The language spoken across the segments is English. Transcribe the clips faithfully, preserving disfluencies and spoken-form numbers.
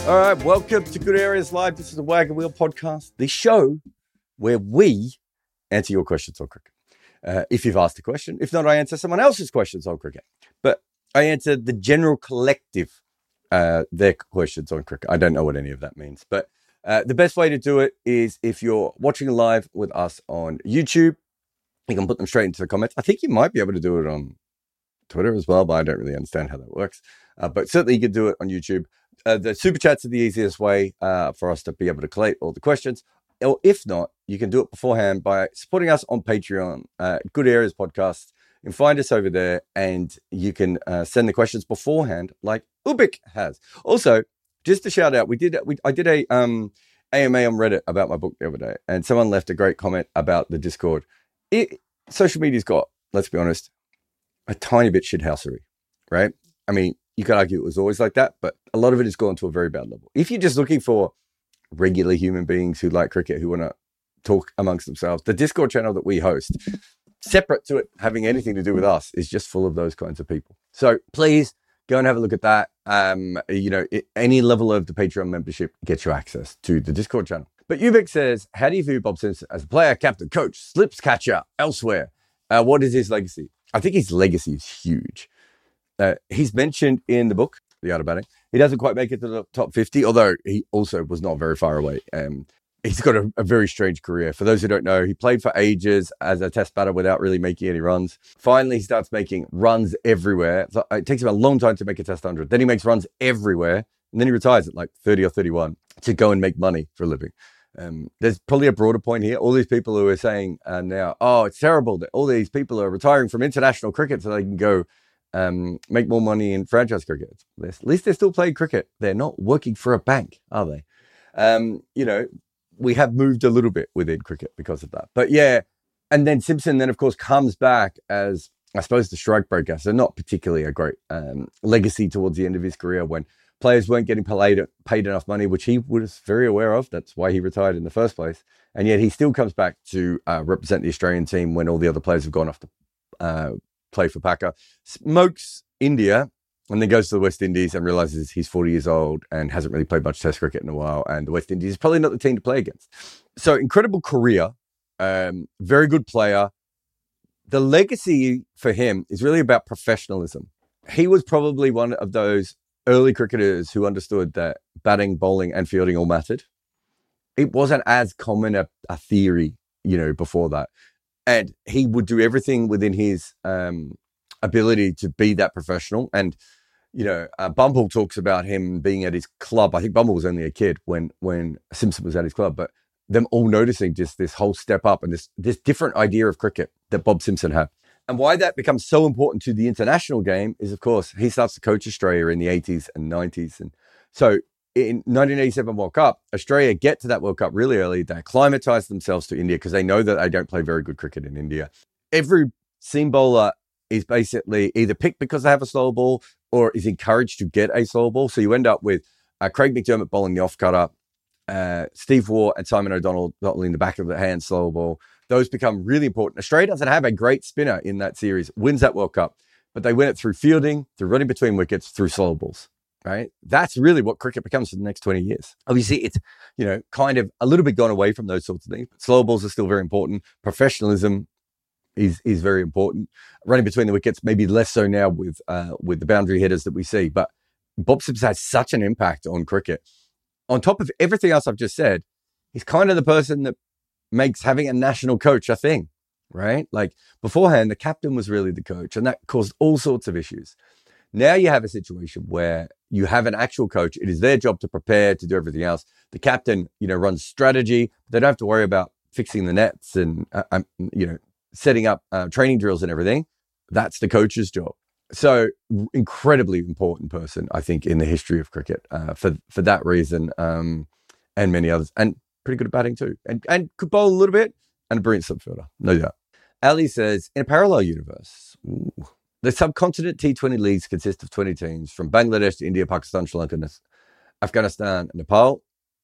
All right, welcome to Good Areas Live. This is the Wagon Wheel Podcast, the show where we answer your questions on cricket. Uh, if you've asked a question, if not, I answer someone else's questions on cricket. But I answer the general collective, uh, their questions on cricket. I don't know what any of that means. But uh, the best way to do it is if you're watching live with us on YouTube, you can put them straight into the comments. I think you might be able to do it on Twitter as well, but I don't really understand how that works. Uh, but certainly you can do it on YouTube. Uh, the super chats are the easiest way uh, for us to be able to collate all the questions. Or if not, you can do it beforehand by supporting us on Patreon, uh, Good Areas Podcast. You can find us over there and you can uh, send the questions beforehand like Ubik has. Also, just to shout out, we did we I did a um, A M A on Reddit about my book the other day, and someone left a great comment about the Discord. It, social media's got, let's be honest, a tiny bit shithousery, right? I mean, you could argue it was always like that, but a lot of it has gone to a very bad level. If you're just looking for regular human beings who like cricket, who want to talk amongst themselves, the Discord channel that we host, separate to it having anything to do with us, is just full of those kinds of people. So please go and have a look at that. Um, you know, it, any level of the Patreon membership gets you access to the Discord channel. But Ubik says, how do you view Bob Simpson as a player, captain, coach, slips catcher, elsewhere? Uh, what is his legacy? I think his legacy is huge. Uh, he's mentioned in the book, The Art of Batting. He doesn't quite make it to the top fifty, although he also was not very far away. Um, he's got a, a very strange career. For those who don't know, he played for ages as a test batter without really making any runs. Finally, he starts making runs everywhere. So it takes him a long time to make a test one hundred. Then he makes runs everywhere. And then he retires at like thirty or thirty-one to go and make money for a living. Um, there's probably a broader point here. All these people who are saying uh, now, oh, it's terrible that all these people are retiring from international cricket so they can go um, make more money in franchise cricket. At least they're still playing cricket. They're not working for a bank, are they? Um, you know, we have moved a little bit within cricket because of that. But yeah, and then Simpson then, of course, comes back as, I suppose, the strike breaker. So not particularly a great um, legacy towards the end of his career when players weren't getting paid, paid enough money, which he was very aware of. That's why he retired in the first place. And yet he still comes back to uh, represent the Australian team when all the other players have gone off to uh, play for Packer. Smokes India and then goes to the West Indies and realizes he's forty years old and hasn't really played much Test cricket in a while. And the West Indies is probably not the team to play against. So incredible career, um, very good player. The legacy for him is really about professionalism. He was probably one of those early cricketers who understood that batting, bowling, and fielding all mattered. It wasn't as common a, a theory, you know, before that. And he would do everything within his um, ability to be that professional. And, you know, uh, Bumble talks about him being at his club. I think Bumble was only a kid when when Simpson was at his club, but them all noticing just this whole step up and this this different idea of cricket that Bob Simpson had. And why that becomes so important to the international game is, of course, he starts to coach Australia in the eighties and nineties. And so in nineteen eighty-seven World Cup, Australia get to that World Cup really early. They acclimatize themselves to India because they know that they don't play very good cricket in India. Every seam bowler is basically either picked because they have a slow ball or is encouraged to get a slow ball. So you end up with uh, Craig McDermott bowling the off-cutter, uh, Steve Waugh and Simon O'Donnell bowling the back of the hand slow ball. Those become really important. Australia doesn't have a great spinner in that series, wins that World Cup, but they win it through fielding, through running between wickets, through slow balls, right? That's really what cricket becomes for the next twenty years. Obviously, it's, you know, kind of a little bit gone away from those sorts of things, but slow balls are still very important. Professionalism is is very important. Running between the wickets, maybe less so now with uh, with the boundary hitters that we see, but Bob Simpson has such an impact on cricket. On top of everything else I've just said, he's kind of the person that makes having a national coach a thing, right? Like beforehand, the captain was really the coach and that caused all sorts of issues. Now you have a situation where you have an actual coach. It is their job to prepare, to do everything else. The captain, you know, runs strategy. They don't have to worry about fixing the nets and, uh, um, you know, setting up uh, training drills and everything. That's the coach's job. So incredibly important person, I think, in the history of cricket uh, for, for that reason um, and many others. And pretty good at batting too, and and could bowl a little bit, and a brilliant subfielder, no doubt. Ali says, in a parallel universe, ooh, the subcontinent T twenty leagues consist of twenty teams from Bangladesh to India, Pakistan, Sri Lanka, Afghanistan, and Nepal.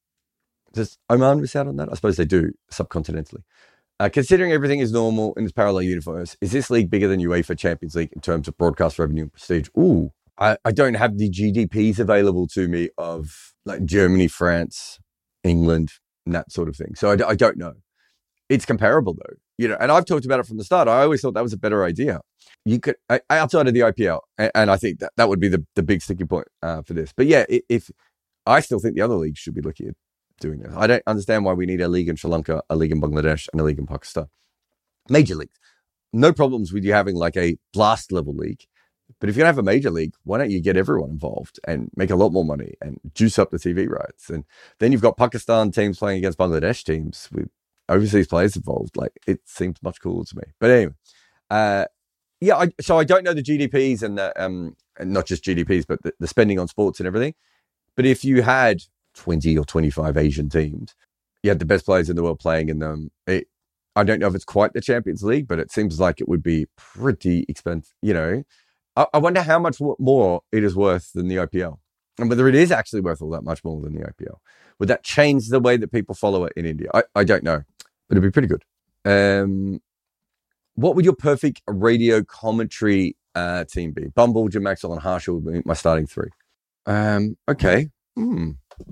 Does Oman miss out on that? I suppose they do subcontinentally. Uh, considering everything is normal in this parallel universe, is this league bigger than UEFA Champions League in terms of broadcast revenue and prestige? Ooh, I, I don't have the G D Ps available to me of like Germany, France, England, and that sort of thing. So I, I don't know. It's comparable though, you know, and I've talked about it from the start. I always thought that was a better idea. You could, outside of the I P L, and, and I think that that would be the, the big sticking point uh, for this. But yeah, if I still think the other leagues should be looking at doing this. I don't understand why we need a league in Sri Lanka, a league in Bangladesh, and a league in Pakistan. Major leagues. No problems with you having like a blast level league. But if you're going to have a major league, why don't you get everyone involved and make a lot more money and juice up the T V rights? And then you've got Pakistan teams playing against Bangladesh teams with overseas players involved. Like, it seems much cooler to me. But anyway, uh, yeah, I, so I don't know the G D Ps and the, um, and not just G D Ps, but the, the spending on sports and everything. But if you had twenty or twenty-five Asian teams, you had the best players in the world playing in them. It, I don't know if it's quite the Champions League, but it seems like it would be pretty expensive. You know, I, I wonder how much more it is worth than the I P L, and whether it is actually worth all that much more than the I P L. Would that change the way that people follow it in India? I, I don't know, but it'd be pretty good. Um, what would your perfect radio commentary uh, team be? Bumble, Jim Maxwell, and Harshal would be my starting three. Um, okay. Hmm.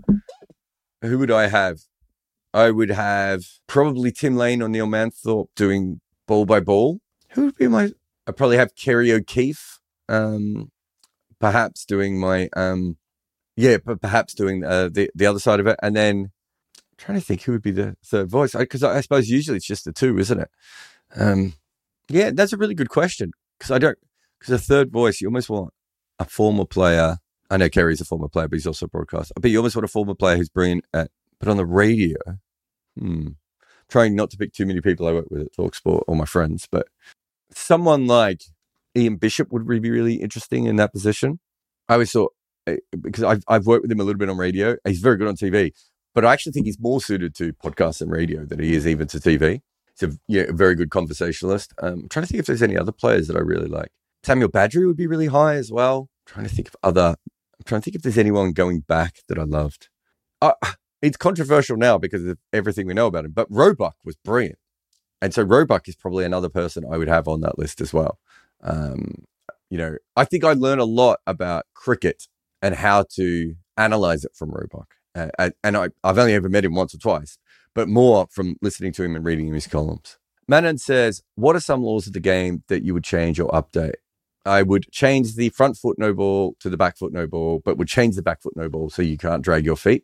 Who would I have? I would have probably Tim Lane or Neil Manthorpe doing ball by ball. Who would be my... I'd probably have Kerry O'Keefe, um, perhaps doing my... Um, yeah, but perhaps doing uh, the, the other side of it. And then I'm trying to think who would be the third voice. Because I, I suppose usually it's just the two, isn't it? Um, yeah, that's a really good question. Because I don't... Because a third voice, you almost want a former player... I know Kerry's a former player, but he's also a broadcaster. But you almost want a former player who's brilliant at, but on the radio, hmm, trying not to pick too many people I work with at TalkSport or my friends, but someone like Ian Bishop would really be really interesting in that position. I always thought, because I've, I've worked with him a little bit on radio, he's very good on T V, but I actually think he's more suited to podcasts and radio than he is even to T V. He's a, yeah, a very good conversationalist. Um, I'm trying to think if there's any other players that I really like. Samuel Badgery would be really high as well. I'm trying to think of other... I'm trying to think if there's anyone going back that I loved. Uh, it's controversial now because of everything we know about him, but Roebuck was brilliant. And so Roebuck is probably another person I would have on that list as well. Um, you know, I think I learned a lot about cricket and how to analyze it from Roebuck. Uh, and I, I've only ever met him once or twice, but more from listening to him and reading his columns. Manon says, what are some laws of the game that you would change or update? I would change the front foot no ball to the back foot no ball, but would change the back foot no ball so you can't drag your feet,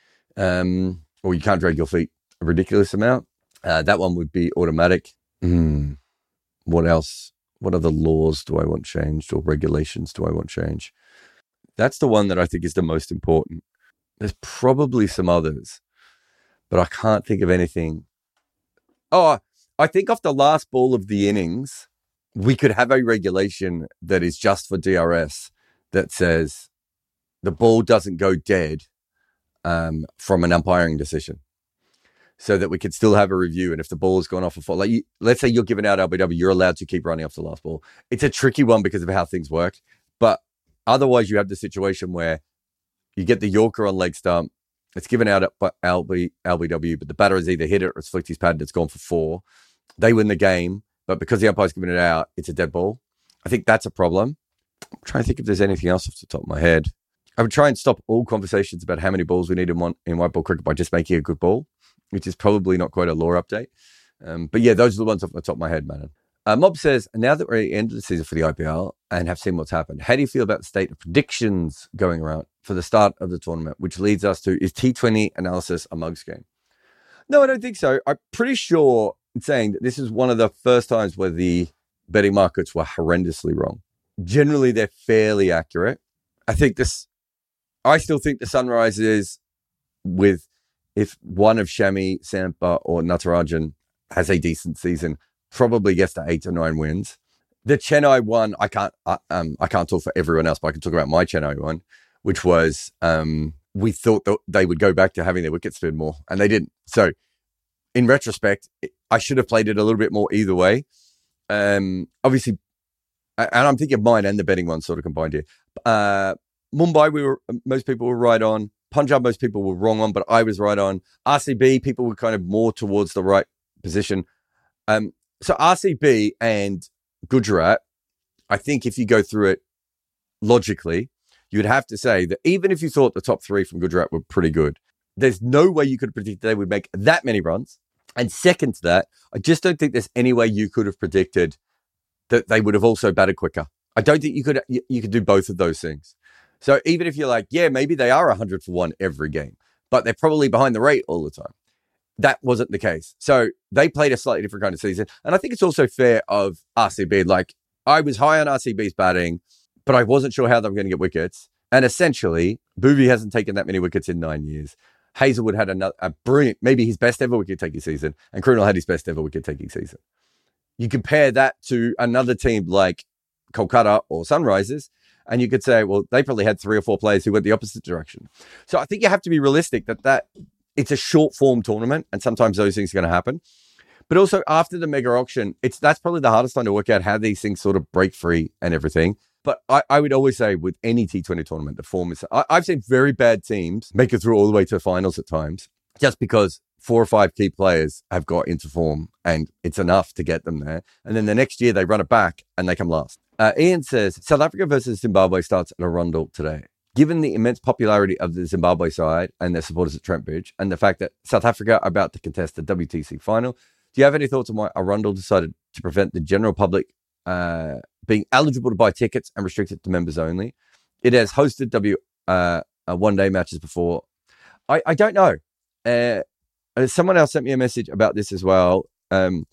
um, or you can't drag your feet a ridiculous amount. Uh, that one would be automatic. Mm. What else? What other laws do I want changed or regulations do I want changed? That's the one that I think is the most important. There's probably some others, but I can't think of anything. Oh, I think off the last ball of the innings, we could have a regulation that is just for D R S that says the ball doesn't go dead um, from an umpiring decision, so that we could still have a review. And if the ball has gone off a fall, like you, let's say you're giving out L B W, you're allowed to keep running off the last ball. It's a tricky one because of how things work. But otherwise, you have the situation where you get the Yorker on leg stump. It's given out at L B W, but the batter has either hit it or it's flicked his pad and it's gone for four. They win the game. But because the umpire's giving it out, it's a dead ball. I think that's a problem. I'm trying to think if there's anything else off the top of my head. I would try and stop all conversations about how many balls we need in, one, in white ball cricket by just making a good ball, which is probably not quite a law update. Um, but yeah, those are the ones off the top of my head, man. Uh, Mob says, now that we're at the end of the season for the I P L and have seen what's happened, how do you feel about the state of predictions going around for the start of the tournament, which leads us to, is T twenty analysis a mugs game? No, I don't think so. I'm pretty sure saying that this is one of the first times where the betting markets were horrendously wrong. Generally, they're fairly accurate. I think this, I still think the Sunrisers with, if one of Shami, Sampa or Natarajan has a decent season, probably gets to eight or nine wins. The Chennai one, I can't, I, um, I can't talk for everyone else, but I can talk about my Chennai one, which was, um, we thought that they would go back to having their wicket spin more, and they didn't. So, in retrospect, I should have played it a little bit more either way. Um, obviously, and I'm thinking of mine and the betting one sort of combined here. Uh, Mumbai, we were most people were right on. Punjab, most people were wrong on, but I was right on. R C B, people were kind of more towards the right position. Um, so R C B and Gujarat, I think if you go through it logically, you'd have to say that even if you thought the top three from Gujarat were pretty good, there's no way you could have predicted they would make that many runs. And second to that, I just don't think there's any way you could have predicted that they would have also batted quicker. I don't think you could you, you could do both of those things. So even if you're like, yeah, maybe they are one hundred for one every game, but they're probably behind the rate all the time. That wasn't the case. So they played a slightly different kind of season. And I think it's also fair of R C B. Like, I was high on R C B's batting, but I wasn't sure how they were going to get wickets. And essentially, Bhuvi hasn't taken that many wickets in nine years. Hazelwood had another, a brilliant, maybe his best ever wicket-taking season, and Krunal had his best ever wicket-taking season. You compare that to another team like Kolkata or Sunrisers, and you could say, well, they probably had three or four players who went the opposite direction. So I think you have to be realistic that, that it's a short-form tournament, and sometimes those things are going to happen. But also, after the mega auction, it's that's probably the hardest time to work out how these things sort of break free and everything. But I, I would always say with any T twenty tournament, the form is... I, I've seen very bad teams make it through all the way to the finals at times, just because four or five key players have got into form and it's enough to get them there. And then the next year they run it back and they come last. Uh, Ian says, South Africa versus Zimbabwe starts at Arundel today. Given the immense popularity of the Zimbabwe side and their supporters at Trent Bridge, and the fact that South Africa are about to contest the W T C final, do you have any thoughts on why Arundel decided to prevent the general public uh, being eligible to buy tickets and restrict it to members only? It has hosted W uh, uh, one-day matches before. I, I don't know. Uh, someone else sent me a message about this as well. Um,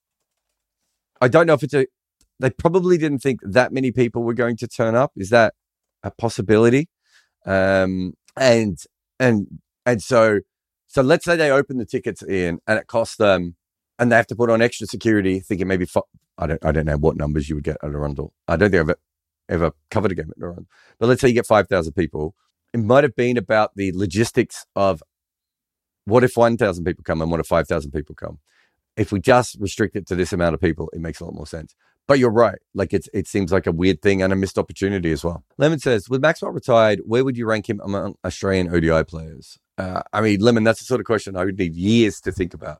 I don't know if it's a... They probably didn't think that many people were going to turn up. Is that a possibility? Um, and and and so so let's say they open the tickets in and it costs them, and they have to put on extra security, thinking maybe f- I don't I don't know what numbers you would get at Arundel. I don't think I've ever, ever covered a game at Arundel. But let's say you get five thousand people. It might have been about the logistics of what if one thousand people come and what if five thousand people come. If we just restrict it to this amount of people, it makes a lot more sense. But you're right. Like it's it seems like a weird thing and a missed opportunity as well. Lemon says, with Maxwell retired, where would you rank him among Australian O D I players? Uh, I mean, Lemon, that's the sort of question I would need years to think about.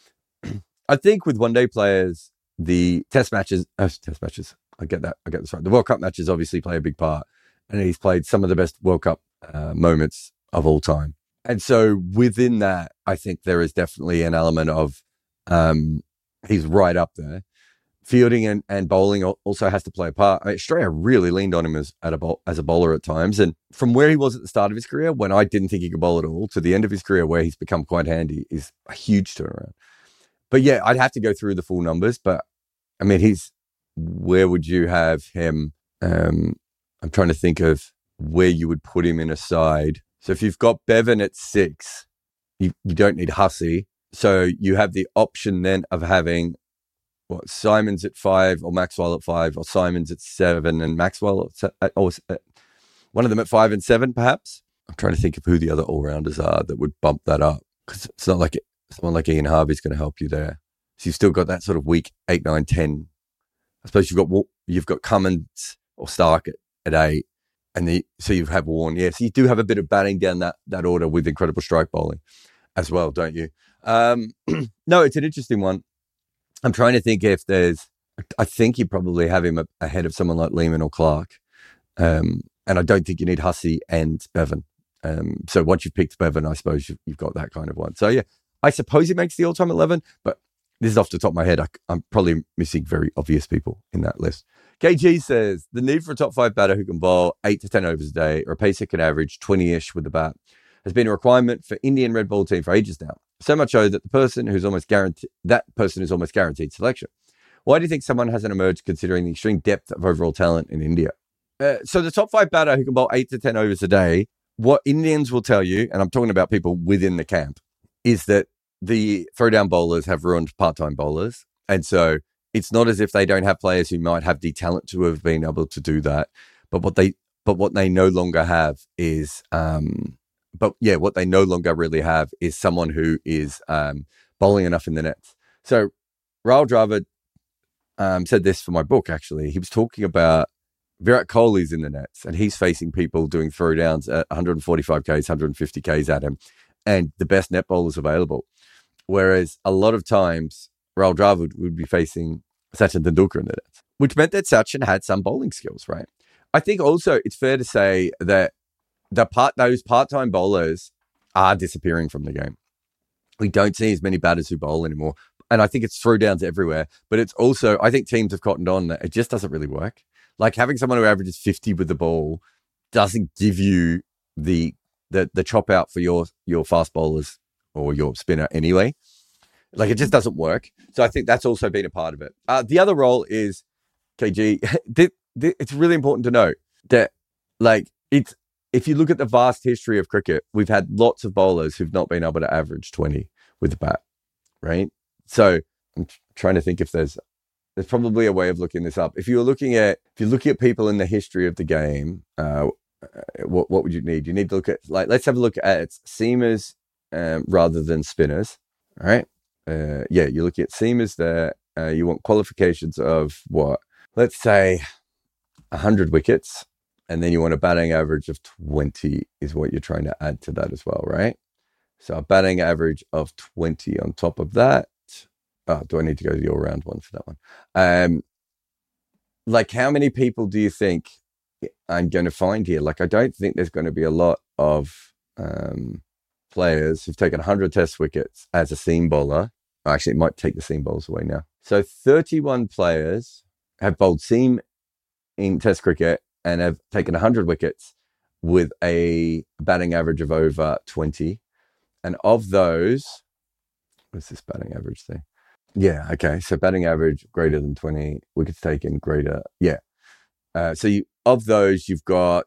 I think with one-day players, the test matches, uh, test matches, I get that, I get this right. The World Cup matches obviously play a big part, and he's played some of the best World Cup uh, moments of all time. And so within that, I think there is definitely an element of um, he's right up there. Fielding and, and bowling also has to play a part. I mean, Australia really leaned on him as at a bowl, as a bowler at times. And from where he was at the start of his career, when I didn't think he could bowl at all, to the end of his career where he's become quite handy, is a huge turnaround. But yeah, I'd have to go through the full numbers. But I mean, he's, where would you have him? Um, I'm trying to think of where you would put him in a side. So if you've got Bevan at six, you, you don't need Hussey. So you have the option then of having what, Simons at five or Maxwell at five, or Simons at seven and Maxwell at, or at, one of them at five and seven, perhaps. I'm trying to think of who the other all-rounders are that would bump that up, because it's not like it, someone like Ian Harvey's going to help you there. So you've still got that sort of weak eight, nine, ten. I suppose you've got you've got Cummins or Stark at, at eight, and the, so you have Warren. Yeah, so you do have a bit of batting down that that order with incredible strike bowling as well, don't you? Um, no, it's an interesting one. I'm trying to think if there's, I think you probably have him ahead of someone like Lehman or Clark. Um, and I don't think you need Hussey and Bevan. Um, so once you've picked Bevan, I suppose you've, you've got that kind of one. So yeah, I suppose he makes the all-time eleven, but this is off the top of my head. I, I'm probably missing very obvious people in that list. K G says, the need for a top five batter who can bowl eight to ten overs a day or a pacer can average twenty-ish with the bat has been a requirement for Indian red ball team for ages now. So much so that the person who's almost guaranteed, that person is almost guaranteed selection. Why do you think someone hasn't emerged considering the extreme depth of overall talent in India? Uh, so the top five batter who can bowl eight to ten overs a day, what Indians will tell you, and I'm talking about people within the camp, is that the throwdown bowlers have ruined part-time bowlers. And so it's not as if they don't have players who might have the talent to have been able to do that. But what they, but what they no longer have is, um, But yeah, what they no longer really have is someone who is um, bowling enough in the nets. So Rahul Dravid um, said this for my book, actually. He was talking about Virat Kohli's in the nets and he's facing people doing throwdowns at one forty-five kays, one fifty kays at him and the best net bowlers available. Whereas a lot of times Rahul Dravid would be facing Sachin Tendulkar in the nets, which meant that Sachin had some bowling skills, right? I think also it's fair to say that the part those part-time bowlers are disappearing from the game. We don't see as many batters who bowl anymore. And I think it's throwdowns everywhere. But it's also, I think teams have cottoned on that it just doesn't really work. Like having someone who averages fifty with the ball doesn't give you the the the chop out for your your fast bowlers or your spinner anyway. Like it just doesn't work. So I think that's also been a part of it. Uh, the other role is, K G, th- th- it's really important to note that like it's, if you look at the vast history of cricket, we've had lots of bowlers who've not been able to average twenty with the bat, right? So I'm trying to think if there's there's probably a way of looking this up. If you're looking at if you're looking at people in the history of the game, uh, what what would you need? You need to look at like let's have a look at seamers um, rather than spinners. All right, uh, yeah, you're looking at seamers there. Uh, you want qualifications of what? Let's say one hundred wickets. And then you want a batting average of twenty is what you're trying to add to that as well, right? So a batting average of twenty on top of that. Oh, do I need to go to the all-round one for that one? Um, like how many people do you think I'm going to find here? Like I don't think there's going to be a lot of um, players who've taken one hundred test wickets as a seam bowler. Actually, it might take the seam bowlers away now. So thirty-one players have bowled seam in test cricket and have taken one hundred wickets with a batting average of over twenty. And of those, what's this batting average thing? Yeah, okay. So batting average greater than twenty, wickets taken greater. Yeah. Uh, so you, of those, you've got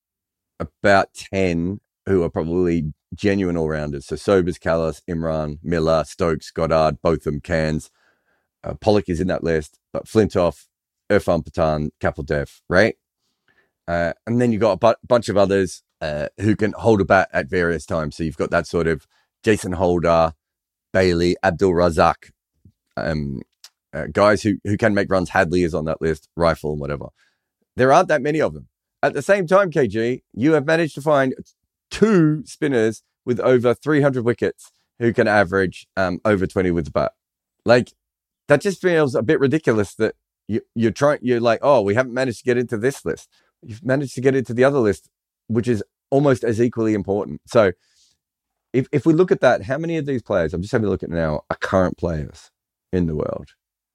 about ten who are probably genuine all-rounders. So Sobers, Callis, Imran, Miller, Stokes, Goddard, Botham, Cairns. Uh, Pollock is in that list, but Flintoff, Irfan Pathan, Kapil Dev, right? Uh, and then you've got a bu- bunch of others uh, who can hold a bat at various times. So you've got that sort of Jason Holder, Bailey, Abdul Razak, um, uh, guys who, who can make runs. Hadley is on that list, Rifle and whatever. There aren't that many of them. At the same time, K G, you have managed to find two spinners with over three hundred wickets who can average um, over twenty with the bat. Like, that just feels a bit ridiculous that you, you're trying, you're like, oh, we haven't managed to get into this list. You've managed to get into the other list, which is almost as equally important. So if if we look at that, how many of these players, I'm just having a look at now, are current players in the world?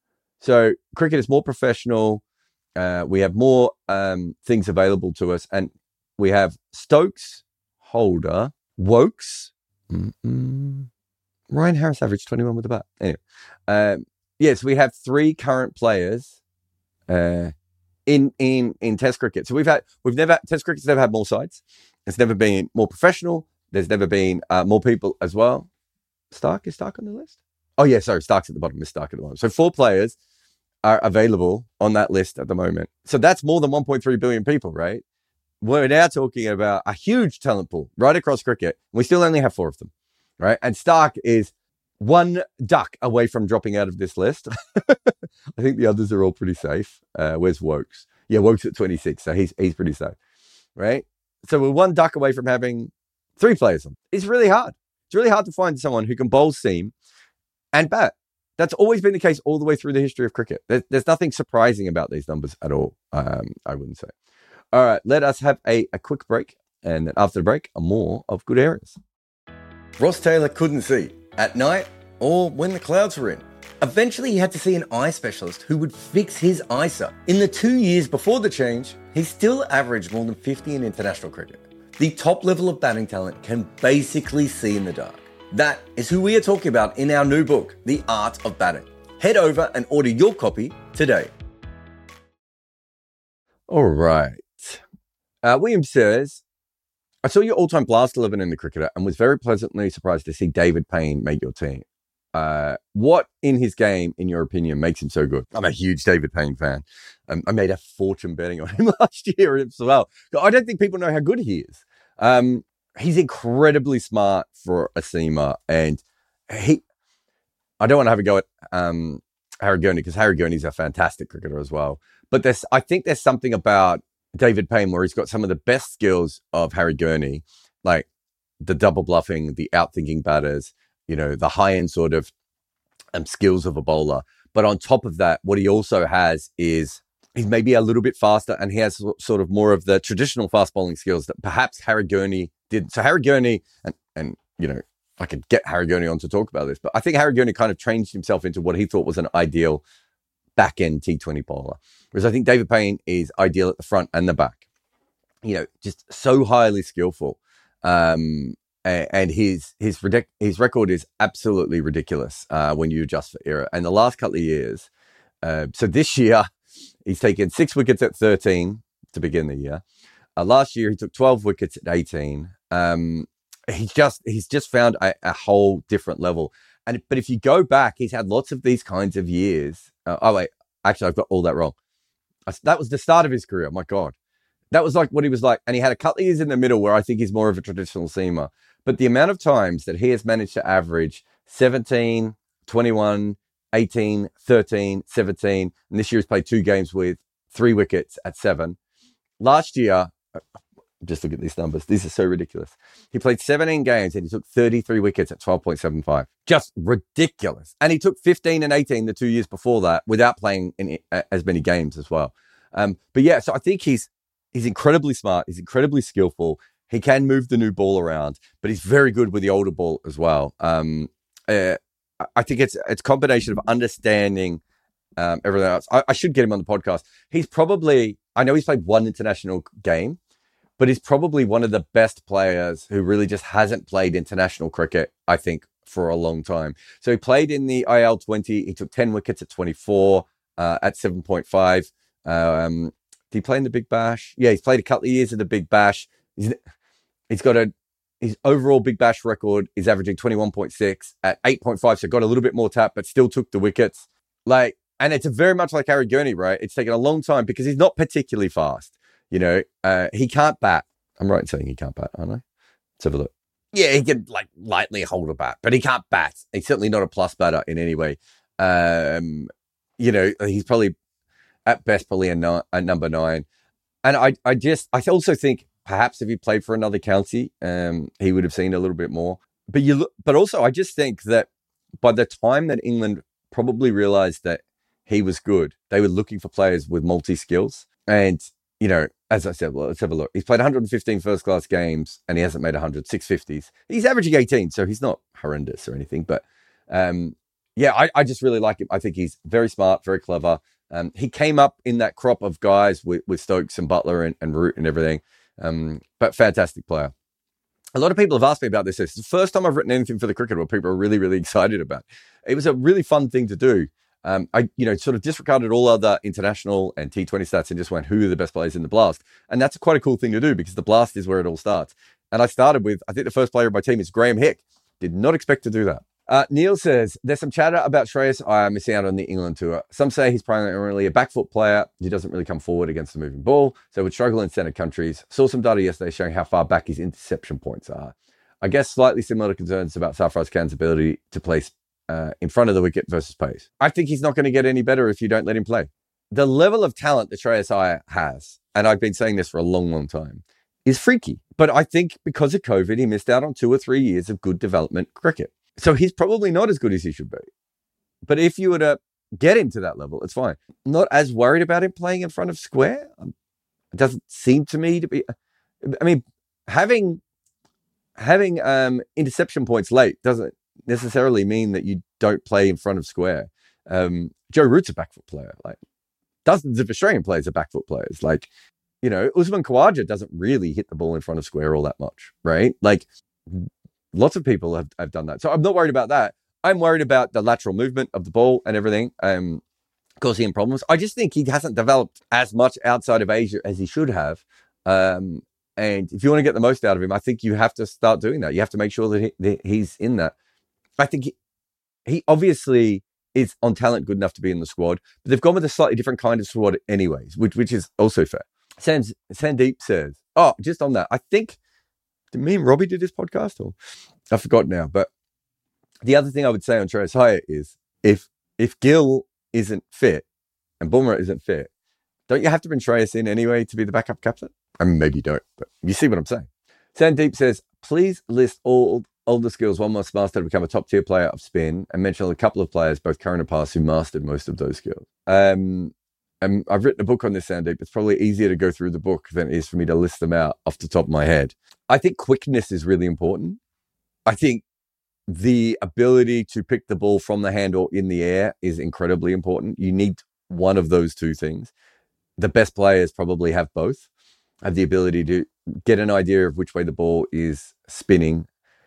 So cricket is more professional. Uh, we have more um, things available to us. And we have Stokes, Holder, Wokes. Mm-mm. Ryan Harris averaged twenty-one with the bat. Anyway, um, yes, we have three current players uh, in in in Test cricket. So we've had we've never Test cricket's never had more sides. It's never been more professional. There's never been uh, more people as well. Stark is Stark on the list. Oh yeah, sorry, Stark's at the bottom. Is Stark at the bottom. So four players are available on that list at the moment. So that's more than one point three billion people, right? We're now talking about a huge talent pool right across cricket. We still only have four of them, right? And Stark is one duck away from dropping out of this list. I think the others are all pretty safe. Uh, where's Wokes? Yeah, Wokes at twenty-six, so he's he's pretty safe, right? So we're one duck away from having three players on. It's really hard. It's really hard to find someone who can bowl seam and bat. That's always been the case all the way through the history of cricket. There's, there's nothing surprising about these numbers at all, um, I wouldn't say. All right, let us have a, a quick break. And then after the break, more of Good Areas. Ross Taylor couldn't see at night or when the clouds were in. Eventually, he had to see an eye specialist who would fix his eyesight. In the two years before the change, he still averaged more than fifty in international cricket. The top level of batting talent can basically see in the dark. That is who we are talking about in our new book, The Art of Batting. Head over and order your copy today. All right. Uh, William says, I saw your all-time blast eleven in the cricketer and was very pleasantly surprised to see David Payne make your team. Uh, what in his game, in your opinion, makes him so good? I'm a huge David Payne fan. Um, I made a fortune betting on him last year as well. I don't think people know how good he is. Um, he's incredibly smart for a seamer, and he. I don't want to have a go at um, Harry Gurney because Harry Gurney's a fantastic cricketer as well. But there's, I think there's something about David Payne where he's got some of the best skills of Harry Gurney, like the double bluffing, the outthinking batters, you know, the high end sort of um, skills of a bowler. But on top of that, what he also has is he's maybe a little bit faster, and he has sort of more of the traditional fast bowling skills that perhaps Harry Gurney did. So Harry Gurney, and, and you know, I could get Harry Gurney on to talk about this, but I think Harry Gurney kind of changed himself into what he thought was an ideal back-end T twenty bowler. Whereas I think David Payne is ideal at the front and the back. You know, just so highly skillful. Um, and his his ridic- his record is absolutely ridiculous uh, when you adjust for era. And the last couple of years, uh, so this year, he's taken six wickets at thirteen to begin the year. Uh, last year, he took twelve wickets at eighteen. Um, he's just he's just found a, a whole different level. And but if you go back, he's had lots of these kinds of years. Uh, oh wait, actually, I've got all that wrong. I, that was the start of his career. My God, that was like what he was like. And he had a couple of years in the middle where I think he's more of a traditional seamer. But the amount of times that he has managed to average seventeen, twenty-one, eighteen, thirteen, seventeen, and this year he's played two games with three wickets at seven. Last year, just look at these numbers. These are so ridiculous. He played seventeen games and he took thirty-three wickets at twelve point seven five. Just ridiculous. And he took fifteen and eighteen the two years before that without playing in as many games as well. Um, but yeah, so I think he's he's incredibly smart. He's incredibly skillful. He can move the new ball around, but he's very good with the older ball as well. Um, uh, I think it's it's a combination of understanding um, everything else. I, I should get him on the podcast. He's probably, I know he's played one international game, but he's probably one of the best players who really just hasn't played international cricket, I think, for a long time. So he played in the I L twenty. He took ten wickets at twenty-four, uh, at seven point five. Um, did he play in the Big Bash? Yeah, he's played a couple of years in the Big Bash. He's, he's got a, his overall Big Bash record is averaging twenty-one point six at eight point five. So got a little bit more tap, but still took the wickets. Like, and it's a very much like Harry Gurney, right? It's taken a long time because he's not particularly fast. You know, uh, he can't bat. I'm right in saying he can't bat, aren't I? Let's have a look. Yeah, he can like lightly hold a bat, but he can't bat. He's certainly not a plus batter in any way. Um, you know, he's probably at best probably a, ni- a number nine. And I, I just, I also think perhaps if he played for another county, um, he would have seen a little bit more. But you look, but also I just think that by the time that England probably realized that he was good, they were looking for players with multi skills. And you know, as I said, well, let's have a look. He's played one hundred fifteen first-class games and he hasn't made one hundred, six fifties. He's averaging eighteen, so he's not horrendous or anything. But um, yeah, I, I just really like him. I think he's very smart, very clever. Um, he came up in that crop of guys with, with Stokes and Butler and, and Root and everything. Um, but fantastic player. A lot of people have asked me about this. It's the first time I've written anything for the cricket where people are really, really excited about. It was a really fun thing to do. Um, I, you know, sort of disregarded all other international and T twenty stats and just went, who are the best players in the Blast? And that's quite a cool thing to do because the Blast is where it all starts. And I started with, I think the first player of my team is Graham Hick. Did not expect to do that. Uh, Neil says, there's some chatter about Shreyas Iyer missing out on the England tour. Some say he's primarily a back foot player. He doesn't really come forward against the moving ball, so would struggle in centre countries. Saw some data yesterday showing how far back his interception points are. I guess slightly similar to concerns about Sarfaraz Khan's ability to place Uh, in front of the wicket versus pace. I think he's not going to get any better if you don't let him play. The level of talent that Shreyas Iyer has, and I've been saying this for a long, long time, is freaky. But I think because of COVID, he missed out on two or three years of good development cricket. So he's probably not as good as he should be. But if you were to get him to that level, it's fine. I'm not as worried about him playing in front of square. It doesn't seem to me to be... I mean, having, having um, interception points late doesn't necessarily mean that you don't play in front of square. Um, Joe Root's a back foot player. Like dozens of Australian players are back foot players. Like, you know, Usman Khawaja doesn't really hit the ball in front of square all that much, right? Like lots of people have, have done that. So I'm not worried about that. I'm worried about the lateral movement of the ball and everything, um, causing him problems. I just think he hasn't developed as much outside of Asia as he should have. Um, and if you want to get the most out of him, I think you have to start doing that. You have to make sure that, he, that he's in that. I think he, he obviously is on talent good enough to be in the squad, but they've gone with a slightly different kind of squad anyways, which which is also fair. Sands, Sandeep says, oh, just on that, I think, did me and Robbie do this podcast? Or I forgot now, but the other thing I would say on Shreyas Iyer is if if Gill isn't fit and Bumrah isn't fit, don't you have to bring Shreyas in anyway to be the backup captain? I mean, maybe you don't, but you see what I'm saying. Sandeep says, please list all all the skills one must master to become a top-tier player of spin and mention a couple of players, both current and past, who mastered most of those skills. Um, and I've written a book on this, Sandeep. It's probably easier to go through the book than it is for me to list them out off the top of my head. I think quickness is really important. I think the ability to pick the ball from the hand or in the air is incredibly important. You need one of those two things. The best players probably have both, have the ability to get an idea of which way the ball is spinning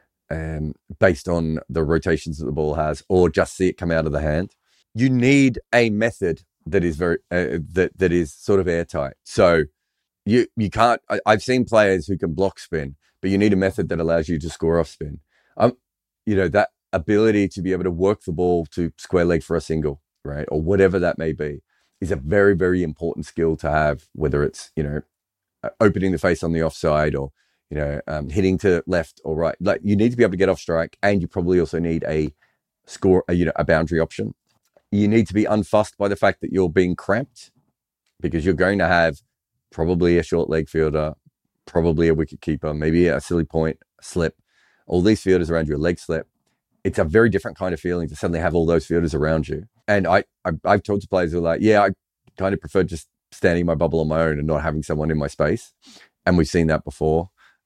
um, based on the rotations that the ball has, or just see it come out of the hand. You need a method that is very uh, that that is sort of airtight. So you you can't. I, I've seen players who can block spin, but you need a method that allows you to score off spin. Um, you know, that ability to be able to work the ball to square leg for a single, right, or whatever that may be, is a very very important skill to have. Whether it's, you know, opening the face on the offside, or, you know, um, hitting to left or right. Like, you need to be able to get off strike, and you probably also need a score, a, you know, a boundary option. You need to be unfussed by the fact that you're being cramped, because you're going to have probably a short leg fielder, probably a wicket keeper, maybe a silly point, a slip, all these fielders around you, a leg slip. It's a very different kind of feeling to suddenly have all those fielders around you. And I, I I've talked to players who are like, yeah, I kind of prefer just standing my bubble on my own and not having someone in my space. And we've seen that before.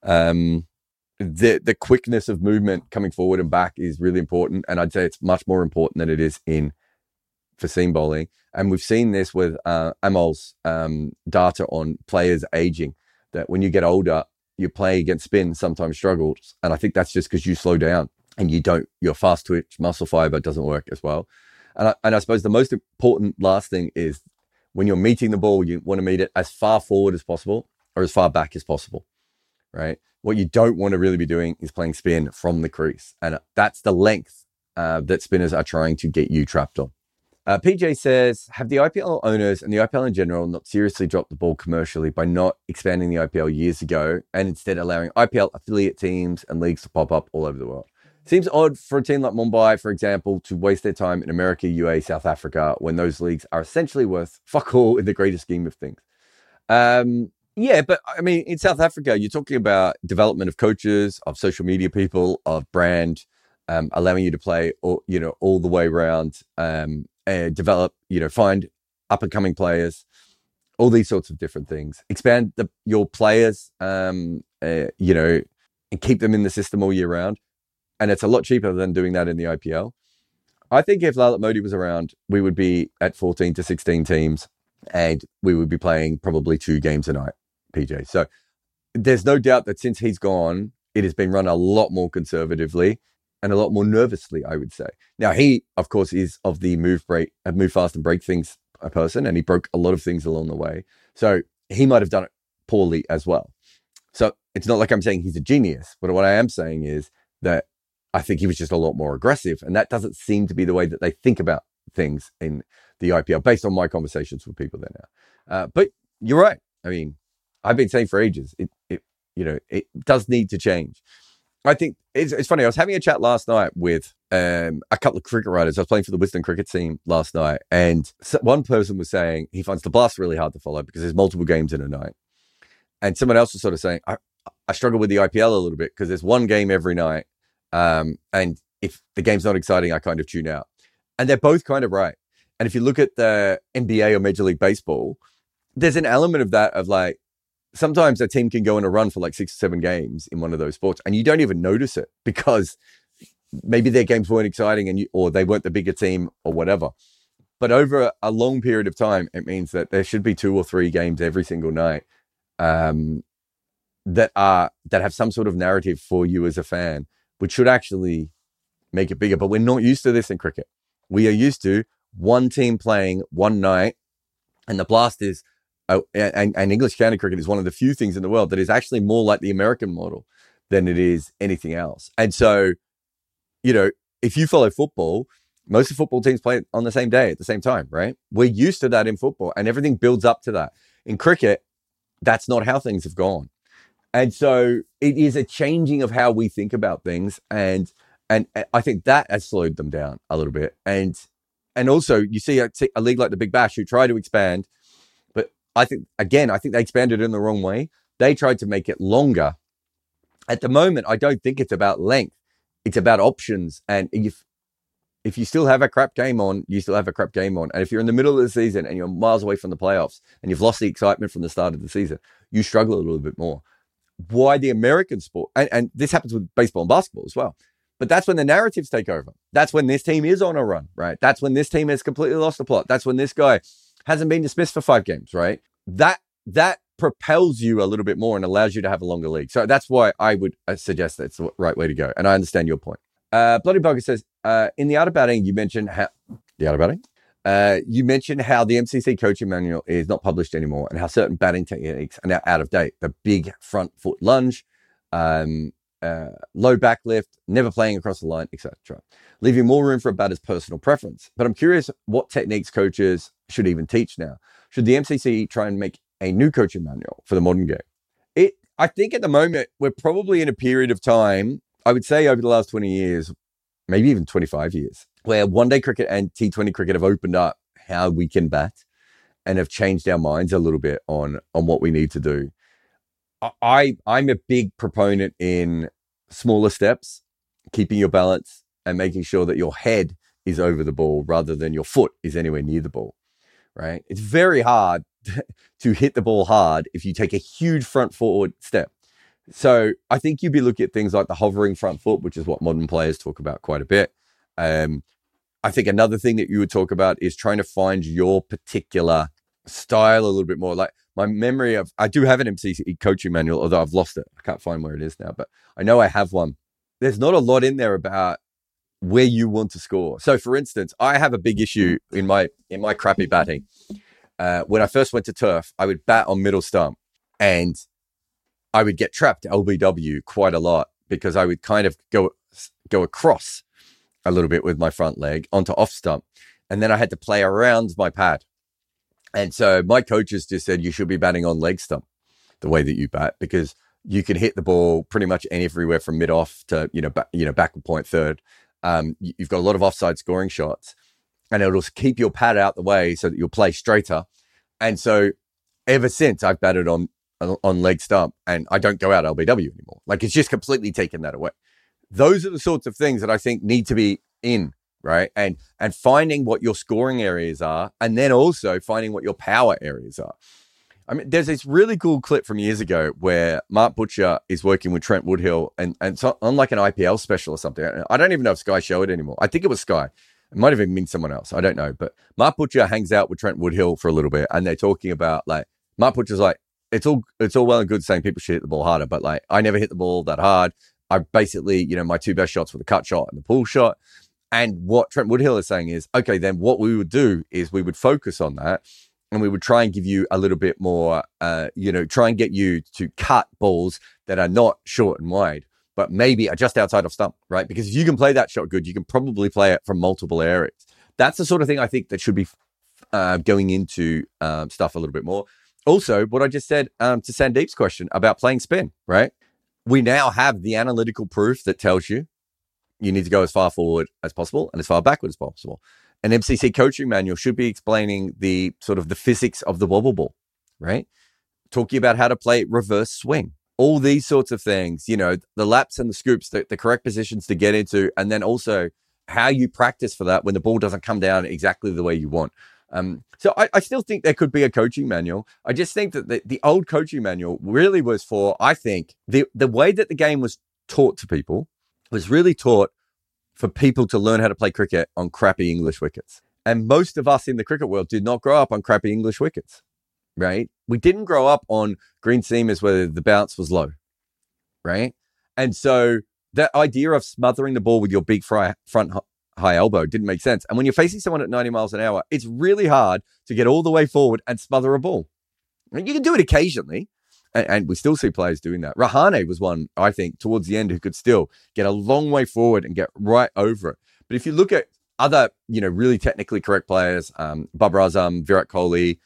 Um, the the quickness of movement coming forward and back is really important. And I'd say it's much more important than it is in for seam bowling. And we've seen this with uh, Amol's um, data on players aging, that when you get older, your play against spin sometimes struggles. And I think that's just because you slow down and you don't, your fast twitch muscle fiber doesn't work as well. And I, and I suppose the most important last thing is, when you're meeting the ball, you want to meet it as far forward as possible or as far back as possible, right? What you don't want to really be doing is playing spin from the crease. And that's the length uh, that spinners are trying to get you trapped on. Uh, P J says, have the I P L owners and the I P L in general not seriously dropped the ball commercially by not expanding the I P L years ago, and instead allowing I P L affiliate teams and leagues to pop up all over the world? Seems odd for a team like Mumbai, for example, to waste their time in America, U A E, South Africa, when those leagues are essentially worth fuck all in the greater scheme of things. Um, yeah, but I mean, in South Africa, you're talking about development of coaches, of social media people, of brand, um, allowing you to play, all, you know, all the way around, um, and develop, you know, find up and coming players, all these sorts of different things. Expand the, your players, um, uh, you know, and keep them in the system all year round. And it's a lot cheaper than doing that in the I P L. I think if Lalit Modi was around, we would be at fourteen to sixteen teams, and we would be playing probably two games a night, P J. So there's no doubt that since he's gone, it has been run a lot more conservatively and a lot more nervously, I would say. Now, he, of course, is of the move break, uh, move fast and break things a person, and he broke a lot of things along the way. So he might have done it poorly as well. So it's not like I'm saying he's a genius, but what I am saying is that I think he was just a lot more aggressive, and that doesn't seem to be the way that they think about things in the I P L, based on my conversations with people there now. Uh, but you're right. I mean, I've been saying for ages, it, it, you know, it does need to change. I think it's, it's funny. I was having a chat last night with um, a couple of cricket writers. I was playing for the Wisden cricket team last night, and one person was saying he finds the Blast really hard to follow because there's multiple games in a night. And someone else was sort of saying, I, I struggle with the I P L a little bit because there's one game every night. Um, and if the game's not exciting, I kind of tune out. And they're both kind of right. And if you look at the N B A or Major League Baseball, there's an element of that, of like, sometimes a team can go on a run for like six or seven games in one of those sports, and you don't even notice it because maybe their games weren't exciting, and you, or they weren't the bigger team or whatever. But over a long period of time, it means that there should be two or three games every single night um, that are that have some sort of narrative for you as a fan, which should actually make it bigger. But we're not used to this in cricket. We are used to one team playing one night, and the Blast is, uh, and, and English county cricket is one of the few things in the world that is actually more like the American model than it is anything else. And so, you know, if you follow football, most of football teams play on the same day at the same time, right? We're used to that in football, and everything builds up to that. In cricket, that's not how things have gone. And so it is a changing of how we think about things. And and I think that has slowed them down a little bit. And and also you see a, a league like the Big Bash who try to expand, but I think, again, I think they expanded in the wrong way. They tried to make it longer. At the moment, I don't think it's about length. It's about options. And if If you still have a crap game on, you still have a crap game on. And if you're in the middle of the season and you're miles away from the playoffs and you've lost the excitement from the start of the season, you struggle a little bit more. Why the American sport, and, and this happens with baseball and basketball as well, but that's when the narratives take over. That's when this team is on a run, right? That's when this team has completely lost the plot. That's when this guy hasn't been dismissed for five games, right? That that propels you a little bit more and allows you to have a longer league. So that's why I would suggest that's the right way to go. And I understand your point. Uh, Bloody Bugger says, uh, in the art of batting, you mentioned how the art of batting. Uh, you mentioned how the M C C coaching manual is not published anymore and how certain batting techniques are now out of date. The big front foot lunge, um, uh, low back lift, never playing across the line, et cetera, leaving more room for a batter's personal preference. But I'm curious what techniques coaches should even teach now. Should the M C C try and make a new coaching manual for the modern game? It, I think at the moment, we're probably in a period of time, I would say over the last twenty years, maybe even twenty-five years, where one-day cricket and T twenty cricket have opened up how we can bat and have changed our minds a little bit on, on what we need to do. I, I'm a big proponent in smaller steps, keeping your balance and making sure that your head is over the ball rather than your foot is anywhere near the ball, right? It's very hard to hit the ball hard if you take a huge front forward step. So I think you'd be looking at things like the hovering front foot, which is what modern players talk about quite a bit. Um, I think another thing that you would talk about is trying to find your particular style a little bit more. Like my memory of, I do have an M C C coaching manual, although I've lost it. I can't find where it is now, but I know I have one. There's not a lot in there about where you want to score. So for instance, I have a big issue in my, in my crappy batting. Uh, when I first went to turf, I would bat on middle stump and I would get trapped L B W quite a lot because I would kind of go go across a little bit with my front leg onto off stump. And then I had to play around my pad. And so my coaches just said, you should be batting on leg stump the way that you bat, because you can hit the ball pretty much everywhere from mid off to, you know, back, you know, backward point third. Um, you've got a lot of offside scoring shots and it'll keep your pad out the way so that you'll play straighter. And so ever since I've batted on, on leg stump and I don't go out L B W anymore. Like it's just completely taken that away. Those are the sorts of things that I think need to be in, right? And, and finding what your scoring areas are, and then also finding what your power areas are. I mean, there's this really cool clip from years ago where Mark Butcher is working with Trent Woodhill and, and so on like an I P L special or something. I don't even know if Sky show it anymore. I think it was Sky. It might have even been someone else. I don't know. But Mark Butcher hangs out with Trent Woodhill for a little bit and they're talking about like, Mark Butcher's like, it's all, it's all well and good saying people should hit the ball harder, but like, I never hit the ball that hard. I basically, you know, my two best shots were the cut shot and the pull shot. And what Trent Woodhill is saying is, okay, then what we would do is we would focus on that and we would try and give you a little bit more, uh, you know, try and get you to cut balls that are not short and wide, but maybe are just outside of stump, right? Because if you can play that shot good, you can probably play it from multiple areas. That's the sort of thing I think that should be uh, going into um, stuff a little bit more. Also, what I just said um, to Sandeep's question about playing spin, right? We now have the analytical proof that tells you you need to go as far forward as possible and as far backward as possible. An M C C coaching manual should be explaining the sort of the physics of the wobble ball, right? Talking about how to play reverse swing, all these sorts of things, you know, the laps and the scoops, the, the correct positions to get into, and then also how you practice for that when the ball doesn't come down exactly the way you want. Um, so I, I still think there could be a coaching manual. I just think that the, the old coaching manual really was for, I think, the, the way that the game was taught to people was really taught for people to learn how to play cricket on crappy English wickets. And most of us in the cricket world did not grow up on crappy English wickets, right? We didn't grow up on green seamers where the bounce was low, right? And so that idea of smothering the ball with your big fry, front high elbow didn't make sense. And when you're facing someone at ninety miles an hour, it's really hard to get all the way forward and smother a ball. And you can do it occasionally, and, and we still see players doing that. Rahane was one, I think, towards the end who could still get a long way forward and get right over it. But if you look at other, you know, really technically correct players, um, Babar Azam, Virat Kohli,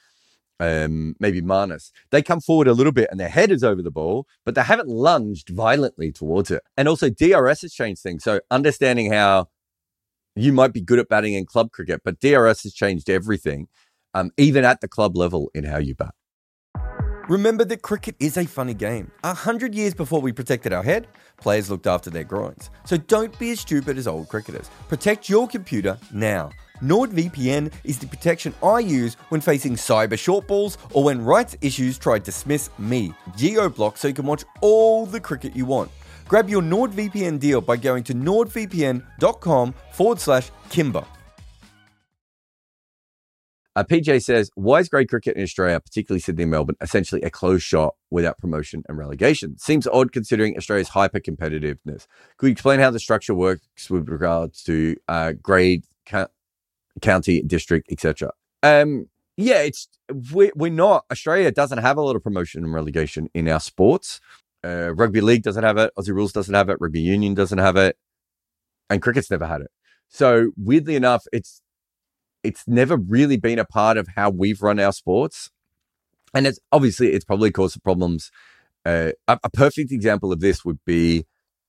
um, maybe Manas, they come forward a little bit and their head is over the ball, but they haven't lunged violently towards it. And also D R S has changed things. So understanding how you might be good at batting in club cricket, but D R S has changed everything, um, even at the club level in how you bat. Remember that cricket is a funny game. A hundred years before we protected our head, players looked after their groins. So don't be as stupid as old cricketers. Protect your computer now. NordVPN is the protection I use when facing cyber shortballs or when rights issues try to dismiss me. Geo-block so you can watch all the cricket you want. Grab your NordVPN deal by going to nordvpn.com forward slash Kimber. Uh, P J says, why is grade cricket in Australia, particularly Sydney and Melbourne, essentially a closed shop without promotion and relegation? Seems odd considering Australia's hyper-competitiveness. Could you explain how the structure works with regards to uh, grade, ca- county, district, et cetera? Um, yeah, it's we're, we're not. Australia doesn't have a lot of promotion and relegation in our sports. Uh, rugby league doesn't have it. Aussie Rules doesn't have it. Rugby union doesn't have it. And cricket's never had it. So weirdly enough, it's it's never really been a part of how we've run our sports. And it's obviously, it's probably caused some problems. Uh, a, a perfect example of this would be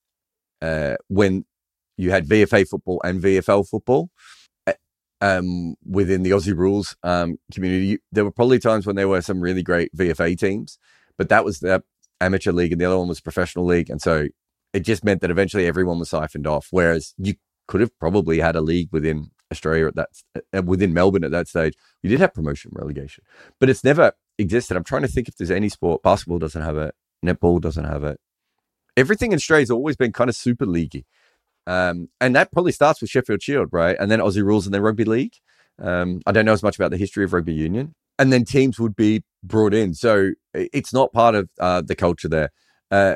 uh, when you had V F A football and V F L football uh, um, within the Aussie Rules um, community. There were probably times when there were some really great V F A teams, but that was the amateur league and the other one was professional league. And so it just meant that eventually everyone was siphoned off, whereas you could have probably had a league within Australia at that, uh, within Melbourne at that stage. You did have promotion relegation, but it's never existed. I'm trying to think if there's any sport. Basketball doesn't have it. Netball doesn't have it. Everything in Australia has always been kind of super leaguey. Um, and that probably starts with Sheffield Shield, right? And then Aussie Rules and then Rugby League. Um, I don't know as much about the history of rugby union. And then teams would be brought in. So it's not part of uh, the culture there. Uh,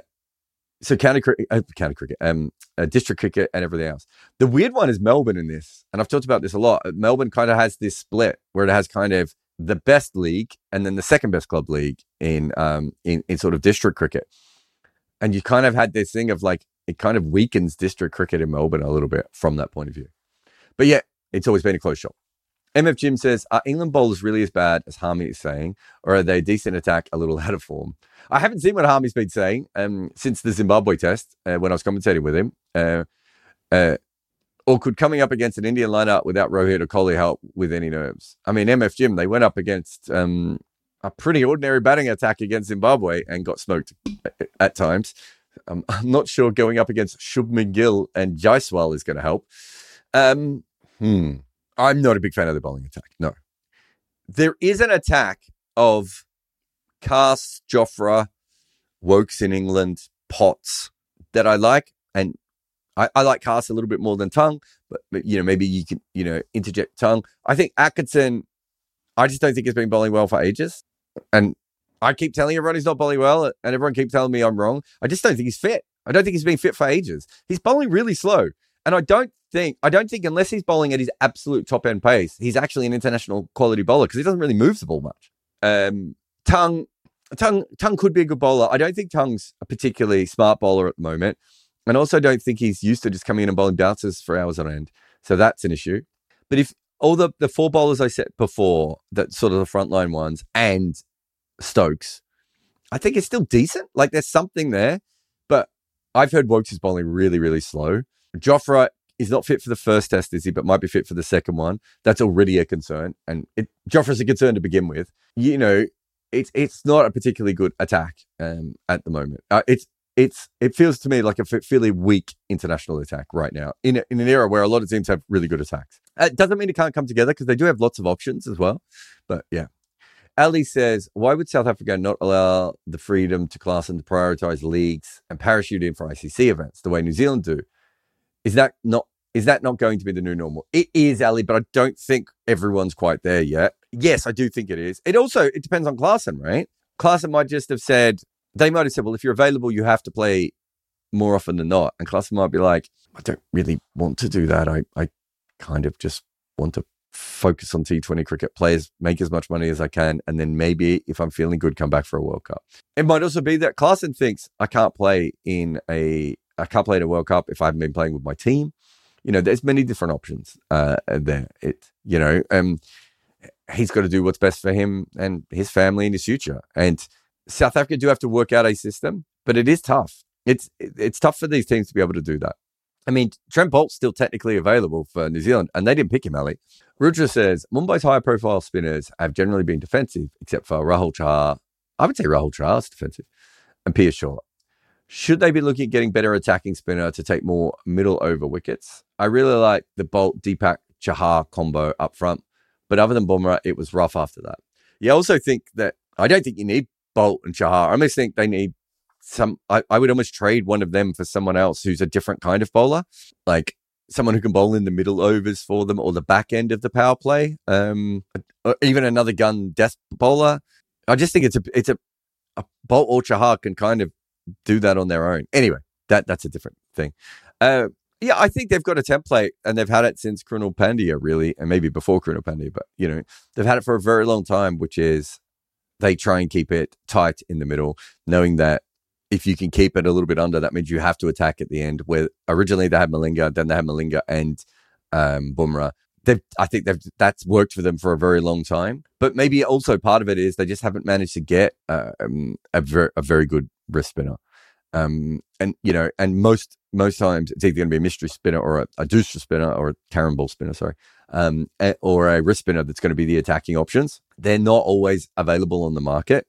So county cricket, uh, county cricket, um, uh, district cricket, and everything else. The weird one is Melbourne in this, and I've talked about this a lot. Melbourne kind of has this split where it has kind of the best league and then the second best club league in um in, in sort of district cricket, and you kind of had this thing of like it kind of weakens district cricket in Melbourne a little bit from that point of view. But yeah, it's always been a close shop. M F Jim says, are England bowlers really as bad as Harmy is saying, or are they decent attack, a little out of form? I haven't seen what Harmy's been saying um, since the Zimbabwe test uh, when I was commentating with him. Uh, uh, or could coming up against an Indian lineup without Rohit or Kohli help with any nerves? I mean, M F Jim, they went up against um, a pretty ordinary batting attack against Zimbabwe and got smoked at, at times. Um, I'm not sure going up against Shubman Gill and Jaiswal is going to help. Um, hmm. I'm not a big fan of the bowling attack. No. There is an attack of Cass, Jofra, Wokes in England, Potts that I like. And I, I like Cass a little bit more than Tongue, but, but, you know, maybe you can, you know, interject Tongue. I think Atkinson, I just don't think he's been bowling well for ages. And I keep telling everyone he's not bowling well, and everyone keeps telling me I'm wrong. I just don't think he's fit. I don't think he's been fit for ages. He's bowling really slow. And I don't think, I don't think unless he's bowling at his absolute top end pace, he's actually an international quality bowler because he doesn't really move the ball much. Um, Tongue, Tongue, Tongue could be a good bowler. I don't think Tongue's a particularly smart bowler at the moment. And also don't think he's used to just coming in and bowling bounces for hours on end. So that's an issue. But if all the, the four bowlers I said before, that sort of the frontline ones, and Stokes, I think it's still decent. Like there's something there. But I've heard Wokes is bowling really, really slow. Jofra is not fit for the first test, is he? But might be fit for the second one. That's already a concern. And it, Jofra's a concern to begin with. You know, it's it's not a particularly good attack um, at the moment. Uh, it's it's it feels to me like a fairly weak international attack right now in, a, in an era where a lot of teams have really good attacks. Uh, it doesn't mean it can't come together because they do have lots of options as well. But yeah. Ali says, why would South Africa not allow the freedom to class and to prioritize leagues and parachute in for I C C events the way New Zealand do? Is that not is that not going to be the new normal? It is, Ali, but I don't think everyone's quite there yet. Yes, I do think it is. It also, it depends on Klaasen, right? Klaasen might just have said, they might have said, well, if you're available, you have to play more often than not. And Klaasen might be like, I don't really want to do that. I, I kind of just want to focus on T twenty cricket, play as, make as much money as I can, and then maybe if I'm feeling good, come back for a World Cup. It might also be that Klaasen thinks I can't play in a I can't play in a World Cup if I haven't been playing with my team. You know, there's many different options uh, there. It, you know, um, he's got to do what's best for him and his family and his future. And South Africa do have to work out a system, but it is tough. It's it's tough for these teams to be able to do that. I mean, Trent Bolt's still technically available for New Zealand, and they didn't pick him, Ali. Rudra says, Mumbai's higher-profile spinners have generally been defensive, except for Rahul Chahar I would say Rahul Chahar is defensive. And Piyush Chawla. Should they be looking at getting better attacking spinner to take more middle over wickets? I really like the Bolt Deepak Chahar combo up front, but other than Bumrah, it was rough after that. Yeah, I also think that I don't think you need Bolt and Chahar. I almost think they need some. I, I would almost trade one of them for someone else who's a different kind of bowler, like someone who can bowl in the middle overs for them or the back end of the power play, um, or even another gun death bowler. I just think it's a it's a, a Bolt or Chahar can kind of do that on their own. Anyway, that that's a different thing. Uh, yeah, I think they've got a template and they've had it since Krunal Pandya, really, and maybe before Krunal Pandya, but you know, they've had it for a very long time, which is they try and keep it tight in the middle, knowing that if you can keep it a little bit under, that means you have to attack at the end. Where originally they had Malinga, then they had Malinga and um, Bumrah. They've, I think they've, that's worked for them for a very long time. But maybe also part of it is they just haven't managed to get uh, um, a, ver- a very good wrist spinner. Um, and, you know, and most most times it's either going to be a mystery spinner or a, a Dusra spinner or a Karen ball spinner, sorry, um, or a wrist spinner that's going to be the attacking options. They're not always available on the market.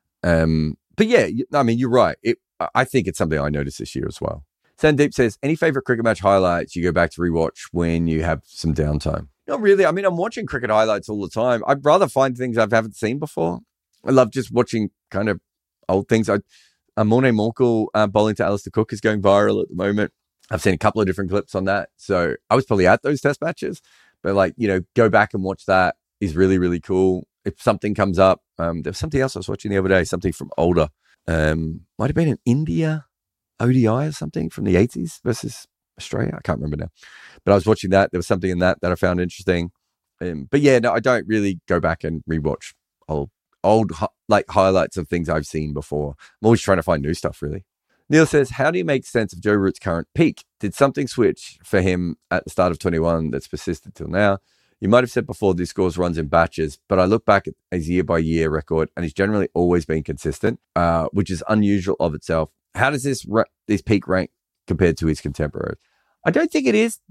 Um, but yeah, I mean, you're right. It, I think it's something I noticed this year as well. Sandeep says, any favorite cricket match highlights you go back to rewatch when you have some downtime? Not really. I mean, I'm watching cricket highlights all the time. I'd rather find things I haven't seen before. I love just watching kind of old things. I, uh, Morne Morkel uh, bowling to Alistair Cook is going viral at the moment. I've seen a couple of different clips on that. So I was probably at those test matches, but like, you know, go back and watch that is really, really cool. If something comes up, um, there was something else I was watching the other day, something from older. Um, might have been in India O D I or something from the eighties versus Australia. I can't remember now, but I was watching that. There was something in that that I found interesting. Um, but yeah, no, I don't really go back and rewatch old, old like highlights of things I've seen before. I'm always trying to find new stuff, really. Neil says, how do you make sense of Joe Root's current peak? Did something switch for him at the start of twenty-one that's persisted till now? You might have said before these scores runs in batches, but I look back at his year-by-year record and he's generally always been consistent, uh, which is unusual of itself. How does this ra- this peak rank compared to his contemporaries? I don't think it is.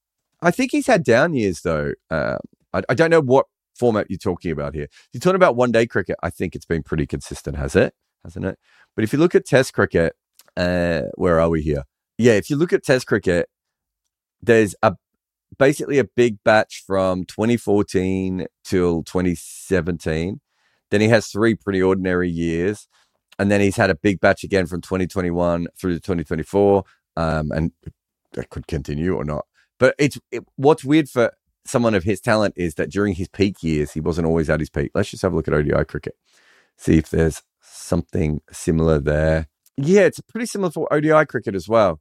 I think he's had down years, though. Uh, I, I don't know what format you're talking about here. If you're talking about one-day cricket, I think it's been pretty consistent, has it? Hasn't it? But if you look at Test cricket, uh, where are we here? Yeah, if you look at Test cricket, there's a basically a big batch from twenty fourteen till twenty seventeen. Then he has three pretty ordinary years. And then he's had a big batch again from twenty twenty-one through to twenty twenty-four. Um, and that could continue or not. But it's it, what's weird for someone of his talent is that during his peak years, he wasn't always at his peak. Let's just have a look at O D I cricket. See if there's something similar there. Yeah, it's pretty similar for O D I cricket as well.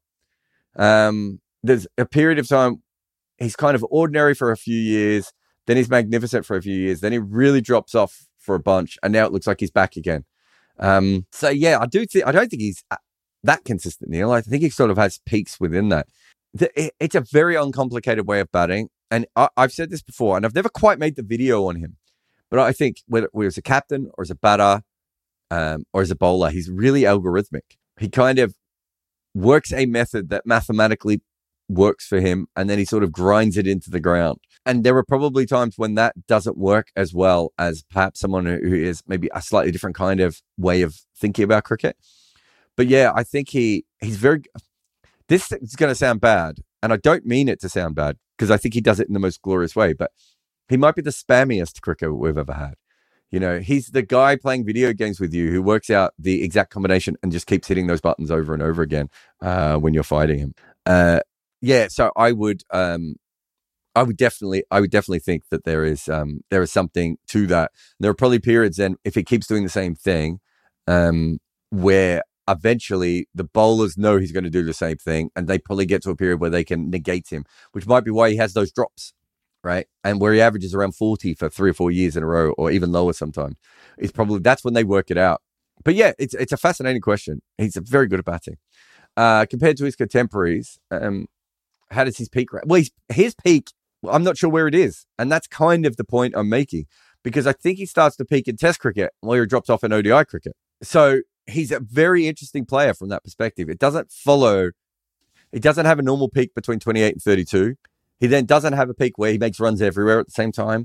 Um, there's a period of time he's kind of ordinary for a few years. Then he's magnificent for a few years. Then he really drops off for a bunch. And now it looks like he's back again. Um, so yeah, I do think, I don't think he's that consistent, Neil. I think he sort of has peaks within that. The, it's a very uncomplicated way of batting. And I, I've said this before, and I've never quite made the video on him, but I think whether, whether as a captain or as a batter, um, or as a bowler, he's really algorithmic. He kind of works a method that mathematically works for him, and then he sort of grinds it into the ground. And there are probably times when that doesn't work as well as perhaps someone who is maybe a slightly different kind of way of thinking about cricket. But yeah, I think he he's very... This is going to sound bad, and I don't mean it to sound bad, because I think he does it in the most glorious way, but he might be the spammiest cricketer we've ever had. You know, he's the guy playing video games with you who works out the exact combination and just keeps hitting those buttons over and over again uh, when you're fighting him. Uh, yeah, so I would... Um, I would definitely, I would definitely think that there is, um, there is something to that. There are probably periods then, if he keeps doing the same thing, um, where eventually the bowlers know he's going to do the same thing, and they probably get to a period where they can negate him, which might be why he has those drops, right? And where he averages around forty for three or four years in a row, or even lower sometimes. It's probably that's when they work it out. But yeah, it's it's a fascinating question. He's very good at batting uh, compared to his contemporaries. Um, how does his peak? Well, his, his peak. I'm not sure where it is. And that's kind of the point I'm making, because I think he starts to peak in Test cricket while he drops off in O D I cricket. So he's a very interesting player from that perspective. It doesn't follow, he doesn't have a normal peak between twenty-eight and thirty-two. He then doesn't have a peak where he makes runs everywhere at the same time.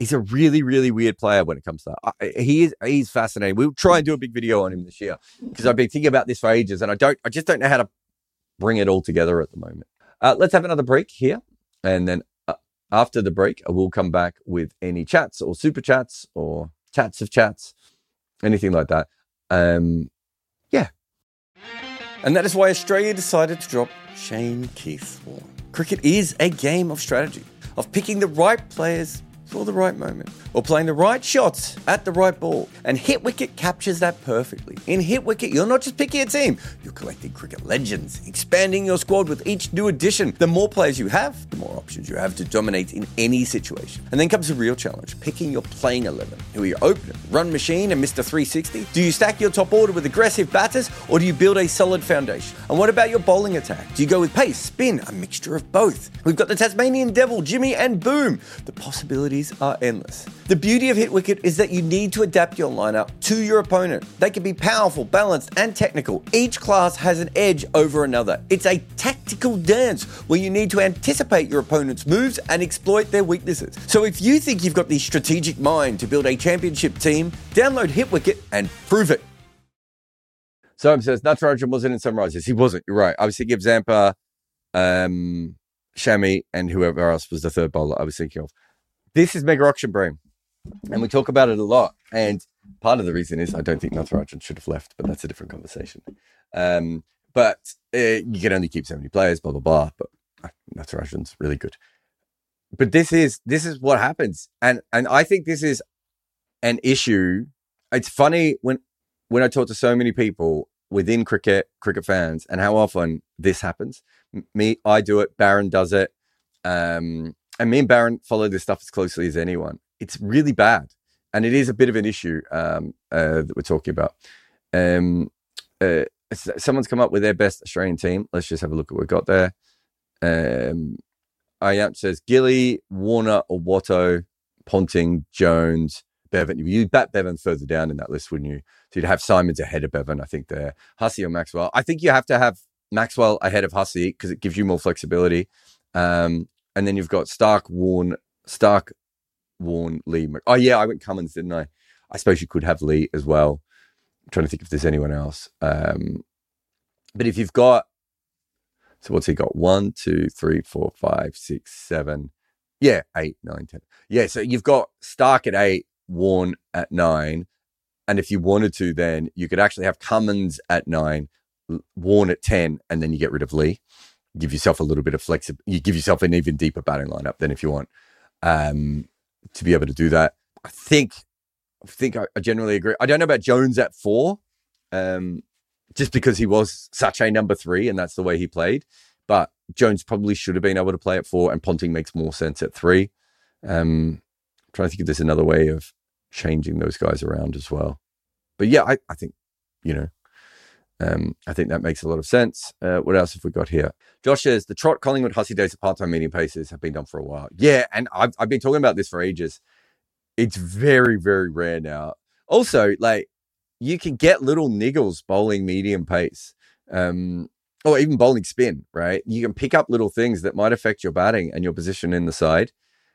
he's a really, really weird player when it comes to that. I, he is he's fascinating. We'll try and do a big video on him this year because I've been thinking about this for ages, and I don't, I just don't know how to bring it all together at the moment. Uh, let's have another break here, and then uh, after the break, I will come back with any chats or super chats or chats of chats, anything like that. Um, yeah. And that is why Australia decided to drop Shane Keith Warne. Cricket is a game of strategy, of picking the right players for the right moment, or playing the right shots at the right ball. And Hit Wicket captures that perfectly. In Hit Wicket, you're not just picking a team, you're collecting cricket legends, expanding your squad with each new addition. The more players you have, the more options you have to dominate in any situation. And then comes the real challenge, picking your playing eleven. Who are your opener, run machine and Mister three sixty? Do you stack your top order with aggressive batters, or do you build a solid foundation? And what about your bowling attack? Do you go with pace, spin, a mixture of both? We've got the Tasmanian Devil, Jimmy and Boom. The possibilities are endless. The beauty of Hit Wicket is that you need to adapt your lineup to your opponent. They can be powerful, balanced, and technical. Each class has an edge over another. It's a tactical dance where you need to anticipate your opponent's moves and exploit their weaknesses. So if you think you've got the strategic mind to build a championship team, download Hit Wicket and prove it. Soam says, Natarajan wasn't in Sunrisers. He wasn't, you're right. I was thinking of Zampa, um, Shami, and whoever else was the third bowler I was thinking of. This is Mega Auction Brain, and we talk about it a lot. And part of the reason is I don't think Natarajan should have left, but that's a different conversation. Um, but uh, you can only keep so many players, blah, blah, blah. But uh, Natarajan's really good. But this is this is what happens. And and I think this is an issue. It's funny when when I talk to so many people within cricket, cricket fans, and how often this happens. M- me, I do it. Baron does it. Um And me and Baron follow this stuff as closely as anyone. It's really bad. And it is a bit of an issue um, uh, that we're talking about. Um, uh, someone's come up with their best Australian team. Let's just have a look at what we've got there. Um, Ayant says Gilly, Warner, or Watto, Ponting, Jones, Bevan. You'd bat Bevan further down in that list, wouldn't you? So you'd have Simons ahead of Bevan, I think, there. Hussey or Maxwell. I think you have to have Maxwell ahead of Hussey because it gives you more flexibility. Um, And then you've got Stark, Warne, Stark, Warne, Lee. Oh, yeah, I went Cummins, didn't I? I suppose you could have Lee as well. I'm trying to think if there's anyone else. Um, but if you've got, so what's he got? One, two, three, four, five, six, seven. Yeah, eight, nine, ten. Yeah, so you've got Stark at eight, Warne at nine. And if you wanted to, then you could actually have Cummins at nine, Warne at ten, and then you get rid of Lee. Give yourself a little bit of flexibility. You give yourself an even deeper batting lineup than if you want um, to be able to do that. I think, I think I, I generally agree. I don't know about Jones at four, um, just because he was such a number three and that's the way he played. But Jones probably should have been able to play at four, and Ponting makes more sense at three. Um, I'm trying to think if there's another way of changing those guys around as well. But yeah, I, I think, you know, Um, I think that makes a lot of sense. Uh, what else have we got here? Josh says, the Trott, Collingwood, Hussey days of part-time medium paces have been done for a while. Yeah, and I've, I've been talking about this for ages. It's very, very rare now. Also, like, you can get little niggles bowling medium pace, um, or even bowling spin, right? You can pick up little things that might affect your batting and your position in the side.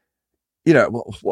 You know, what what,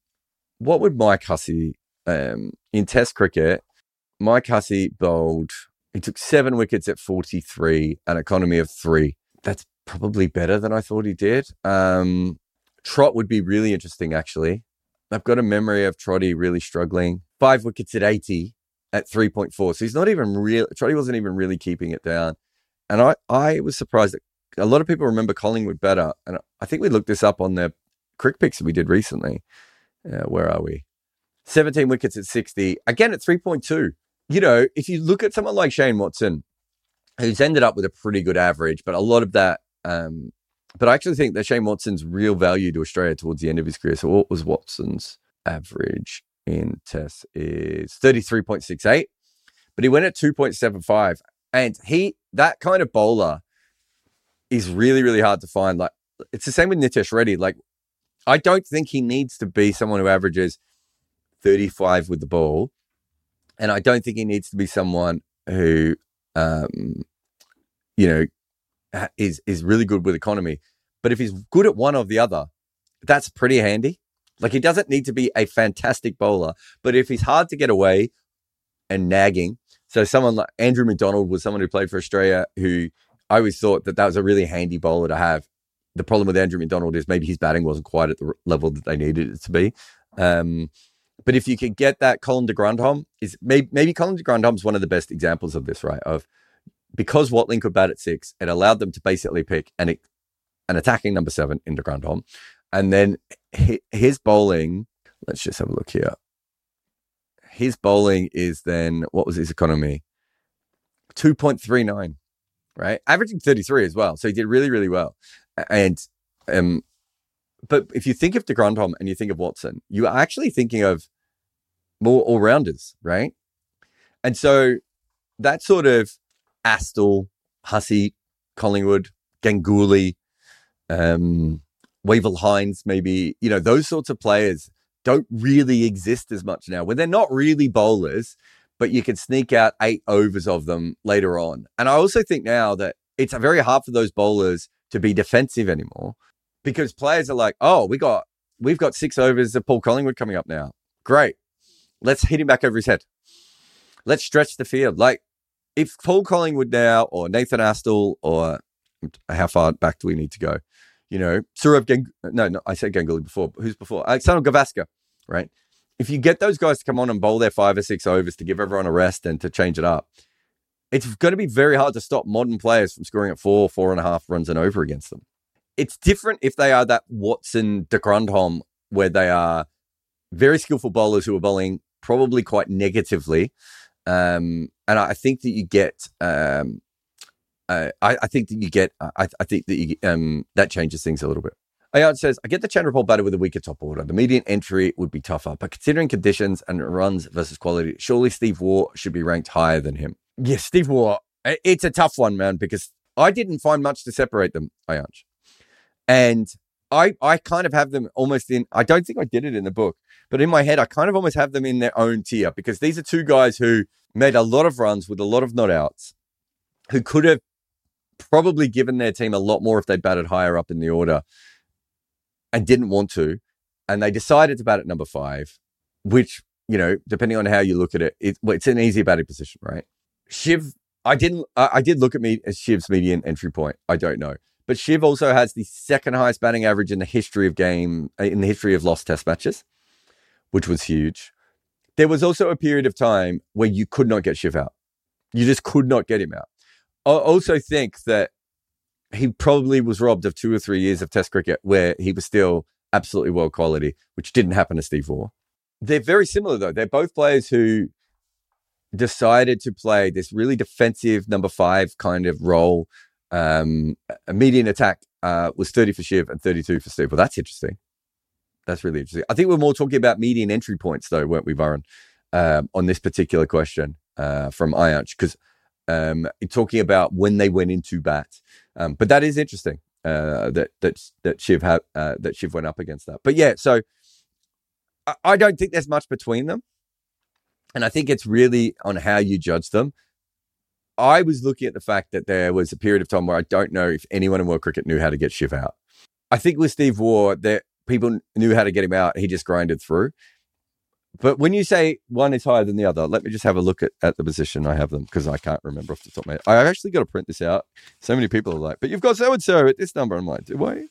what would Mike Hussey, um, in Test cricket, Mike Hussey bowled... He took seven wickets at forty-three, an economy of three. That's probably better than I thought he did. Um, Trott would be really interesting, actually. I've got a memory of Trotty really struggling. Five wickets at eighty at three point four. So he's not even real. Trotty wasn't even really keeping it down. And I, I was surprised that a lot of people remember Collingwood better. And I think we looked this up on the Crick Picks that we did recently. Uh, where are we? seventeen wickets at sixty. Again at three point two. You know, if you look at someone like Shane Watson, who's ended up with a pretty good average, but a lot of that, um, but I actually think that Shane Watson's real value to Australia towards the end of his career. So what was Watson's average in Tests is thirty-three point six eight, but he went at two point seven five. And he, that kind of bowler is really, really hard to find. Like, it's the same with Nitesh Reddy. Like, I don't think he needs to be someone who averages thirty-five with the ball. And I don't think he needs to be someone who, um, you know, is is really good with economy. But if he's good at one or the other, that's pretty handy. Like, he doesn't need to be a fantastic bowler, but if he's hard to get away and nagging, so someone like Andrew McDonald was someone who played for Australia who I always thought that that was a really handy bowler to have. The problem with Andrew McDonald is maybe his batting wasn't quite at the level that they needed it to be. Um, but if you could get that, Colin de Grandhomme is maybe, maybe Colin de Grandhomme is one of the best examples of this, right? Of because Watling could bat at six, it allowed them to basically pick an, an attacking number seven in de Grandhomme. And then his bowling, let's just have a look here. His bowling is then, what was his economy? two point three nine, right? Averaging thirty-three as well. So he did really, really well. And, um, but if you think of de Grandhomme and you think of Watson, you are actually thinking of more all-rounders, right? And so that sort of Astle, Hussey, Collingwood, Ganguly, um, Wavell Hines, maybe, you know, those sorts of players don't really exist as much now, where they're not really bowlers, but you can sneak out eight overs of them later on. And I also think now that it's very hard for those bowlers to be defensive anymore, because players are like, oh, we got, we've got six overs of Paul Collingwood coming up now. Great. Let's hit him back over his head. Let's stretch the field. Like, if Paul Collingwood now, or Nathan Astle, or how far back do we need to go? You know, Saurav Gang, no, no, I said Ganguly before. Who's before? Alexander Gavaskar, right? If you get those guys to come on and bowl their five or six overs to give everyone a rest and to change it up, it's going to be very hard to stop modern players from scoring at four, four and a half runs and over against them. It's different if they are that Watson, de Grandhomme, where they are very skillful bowlers who are bowling probably quite negatively. Um, and I think that you get... Um, Uh, I, I think that you get, I, I think that you, um, that changes things a little bit. Ayad says, I get the Chandrapal batter with a weaker top order. The median entry would be tougher, but considering conditions and runs versus quality, surely Steve Waugh should be ranked higher than him. Yes, Steve Waugh. It's a tough one, man, because I didn't find much to separate them, Ayanch. And I, I kind of have them almost in, I don't think I did it in the book, but in my head, I kind of almost have them in their own tier, because these are two guys who made a lot of runs with a lot of not outs, who could have probably given their team a lot more if they batted higher up in the order and didn't want to. And they decided to bat at number five, which, you know, depending on how you look at it, it well, it's an easy batting position, right? Shiv, I didn't, I, I did look at me as Shiv's median entry point. I don't know. But Shiv also has the second highest batting average in the history of game, in the history of lost test matches, which was huge. There was also a period of time where you could not get Shiv out. You just could not get him out. I also think that he probably was robbed of two or three years of Test cricket where he was still absolutely world quality, which didn't happen to Steve Waugh. They're very similar, though. They're both players who decided to play this really defensive number five kind of role. Um, a median attack uh, was thirty for Shiv and thirty-two for Steve. Well, that's interesting. That's really interesting. I think we're more talking about median entry points, though, weren't we, Varun, um, on this particular question uh, from Ayanch? Because Um, talking about when they went into bat, um, but that is interesting uh, that that that Shiv had uh, that Shiv went up against that. But yeah, so I, I don't think there's much between them, and I think it's really on how you judge them. I was looking at the fact that there was a period of time where I don't know if anyone in world cricket knew how to get Shiv out. I think with Steve Waugh, that people knew how to get him out. He just grinded through. But when you say one is higher than the other, let me just have a look at, at the position I have them, because I can't remember off the top of my head. I've actually got to print this out. So many people are like, but you've got so-and-so at this number. I'm like, do I?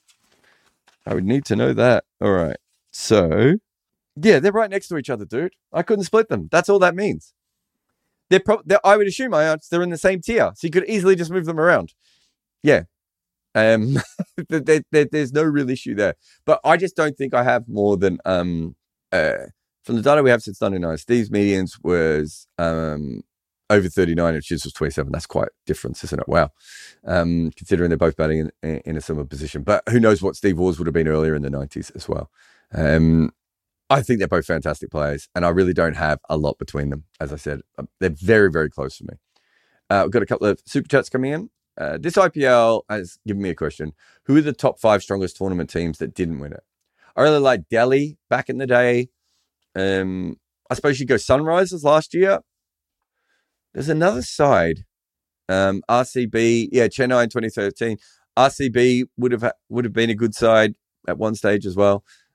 I would need to know that. All right. So, yeah, they're right next to each other, dude. I couldn't split them. That's all that means. They're, pro- they're I would assume I they're in the same tier, so you could easily just move them around. Yeah. Um, there, there, there's no real issue there. But I just don't think I have more than... um. Uh, From the data we have since ninety-nine, Steve's medians was um, over thirty-nine and Shiv's was twenty-seven. That's quite a difference, isn't it? Wow. Um, considering they're both batting in, in a similar position. But who knows what Steve Waugh's would have been earlier in the nineties as well. Um, I think they're both fantastic players, and I really don't have a lot between them. As I said, they're very, very close for me. Uh, we've got a couple of super chats coming in. Uh, this I P L has given me a question. Who are the top five strongest tournament teams that didn't win it? I really like Delhi back in the day. Um, I suppose you go Sunrisers last year. There's another side. Um, R C B, yeah, Chennai in twenty thirteen. R C B would have would have been a good side at one stage as well.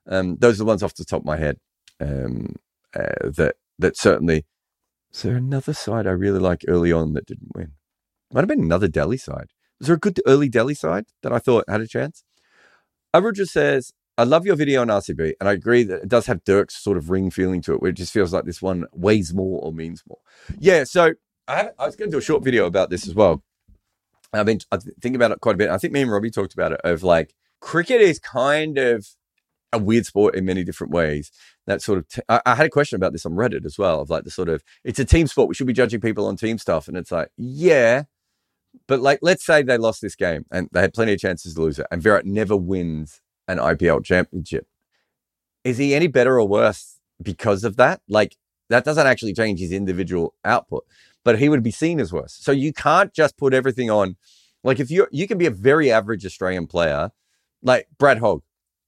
Um, those are the ones off the top of my head um, uh, that that certainly. Is there another side I really like early on that didn't win? Might have been another Delhi side. Was there a good early Delhi side that I thought had a chance? Aruja says, I love your video on R C B, and I agree that it does have Dirk's sort of ring feeling to it, where it just feels like this one weighs more or means more. Yeah, so I, have, I was going to do a short video about this as well. I've been I think about it quite a bit. I think me and Robbie talked about it, of like, cricket is kind of a weird sport in many different ways. That sort of, t- I, I had a question about this on Reddit as well, of like the sort of, it's a team sport. We should be judging people on team stuff. And it's like, yeah, but like, let's say they lost this game and they had plenty of chances to lose it, and Virat never wins an I P L championship. Is he any better or worse because of that? Like, that doesn't actually change his individual output, but he would be seen as worse. So you can't just put everything on. Like, if you you can be a very average Australian player, like Brad Hogg,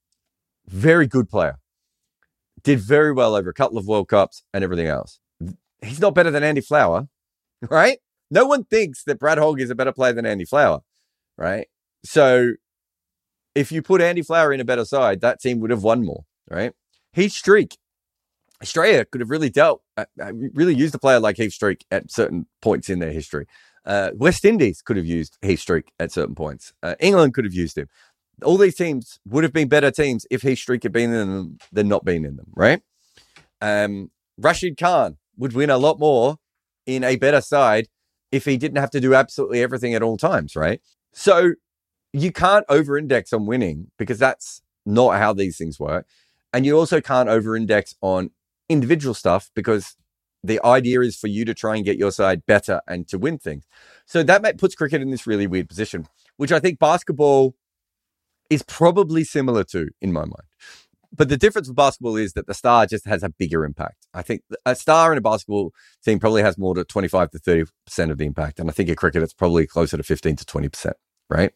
very good player, did very well over a couple of World Cups and everything else. He's not better than Andy Flower, right? No one thinks that Brad Hogg is a better player than Andy Flower, right? So if you put Andy Flower in a better side, that team would have won more, right? Heath Streak, Australia could have really dealt, uh, really used a player like Heath Streak at certain points in their history. Uh, West Indies could have used Heath Streak at certain points. Uh, England could have used him. All these teams would have been better teams if Heath Streak had been in them than not being in them, right? Um, Rashid Khan would win a lot more in a better side if he didn't have to do absolutely everything at all times, right? So you can't over-index on winning, because that's not how these things work. And you also can't over-index on individual stuff, because the idea is for you to try and get your side better and to win things. So that puts cricket in this really weird position, which I think basketball is probably similar to, in my mind. But the difference with basketball is that the star just has a bigger impact. I think a star in a basketball team probably has more to twenty-five to thirty percent of the impact. And I think in cricket, it's probably closer to fifteen to twenty percent, right?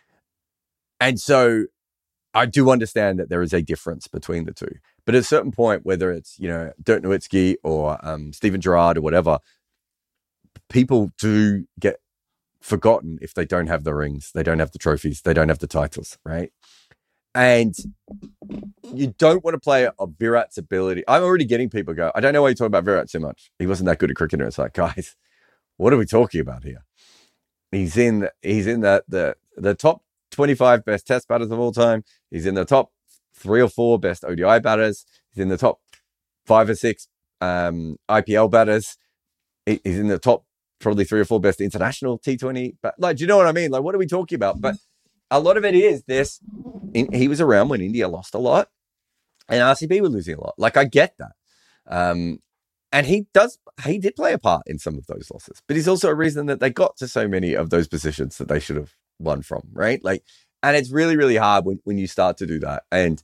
And so I do understand that there is a difference between the two. But at a certain point, whether it's, you know, Dirk Nowitzki or um, Steven Gerrard or whatever, people do get forgotten if they don't have the rings, they don't have the trophies, they don't have the titles, right? And you don't want to play a Virat's ability. I'm already getting people go, I don't know why you're talking about Virat so much. He wasn't that good at cricket. And it's like, guys, what are we talking about here? He's in he's in the the the top twenty-five best test batters of all time. He's in the top three or four best O D I batters. He's in the top five or six um, I P L batters. He's in the top probably three or four best international T twenty. But like, do you know what I mean? Like, what are we talking about? But a lot of it is this. In, he was around when India lost a lot and R C B were losing a lot. Like, I get that. Um, and he does, he did play a part in some of those losses, but he's also a reason that they got to so many of those positions that they should have won from, right? Like, and it's really, really hard when, when you start to do that. And,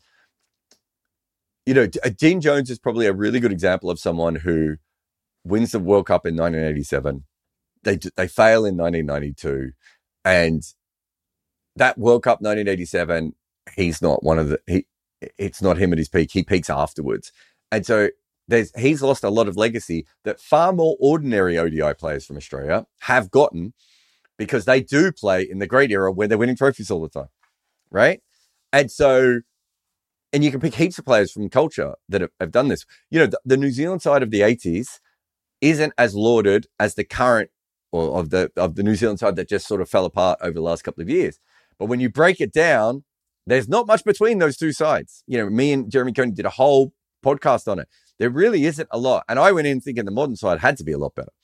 you know, Dean Jones is probably a really good example of someone who wins the World Cup in nineteen eighty-seven. They they fail in nineteen ninety-two. And that World Cup nineteen eighty-seven, he's not one of the, he, it's not him at his peak. He peaks afterwards. And so there's, he's lost a lot of legacy that far more ordinary O D I players from Australia have gotten, because they do play in the great era where they're winning trophies all the time, right? And so, and you can pick heaps of players from culture that have, have done this. You know, the, the New Zealand side of the eighties isn't as lauded as the current, or of the of the New Zealand side that just sort of fell apart over the last couple of years. But when you break it down, there's not much between those two sides. You know, me and Jeremy Coney did a whole podcast on it. There really isn't a lot. And I went in thinking the modern side had to be a lot better.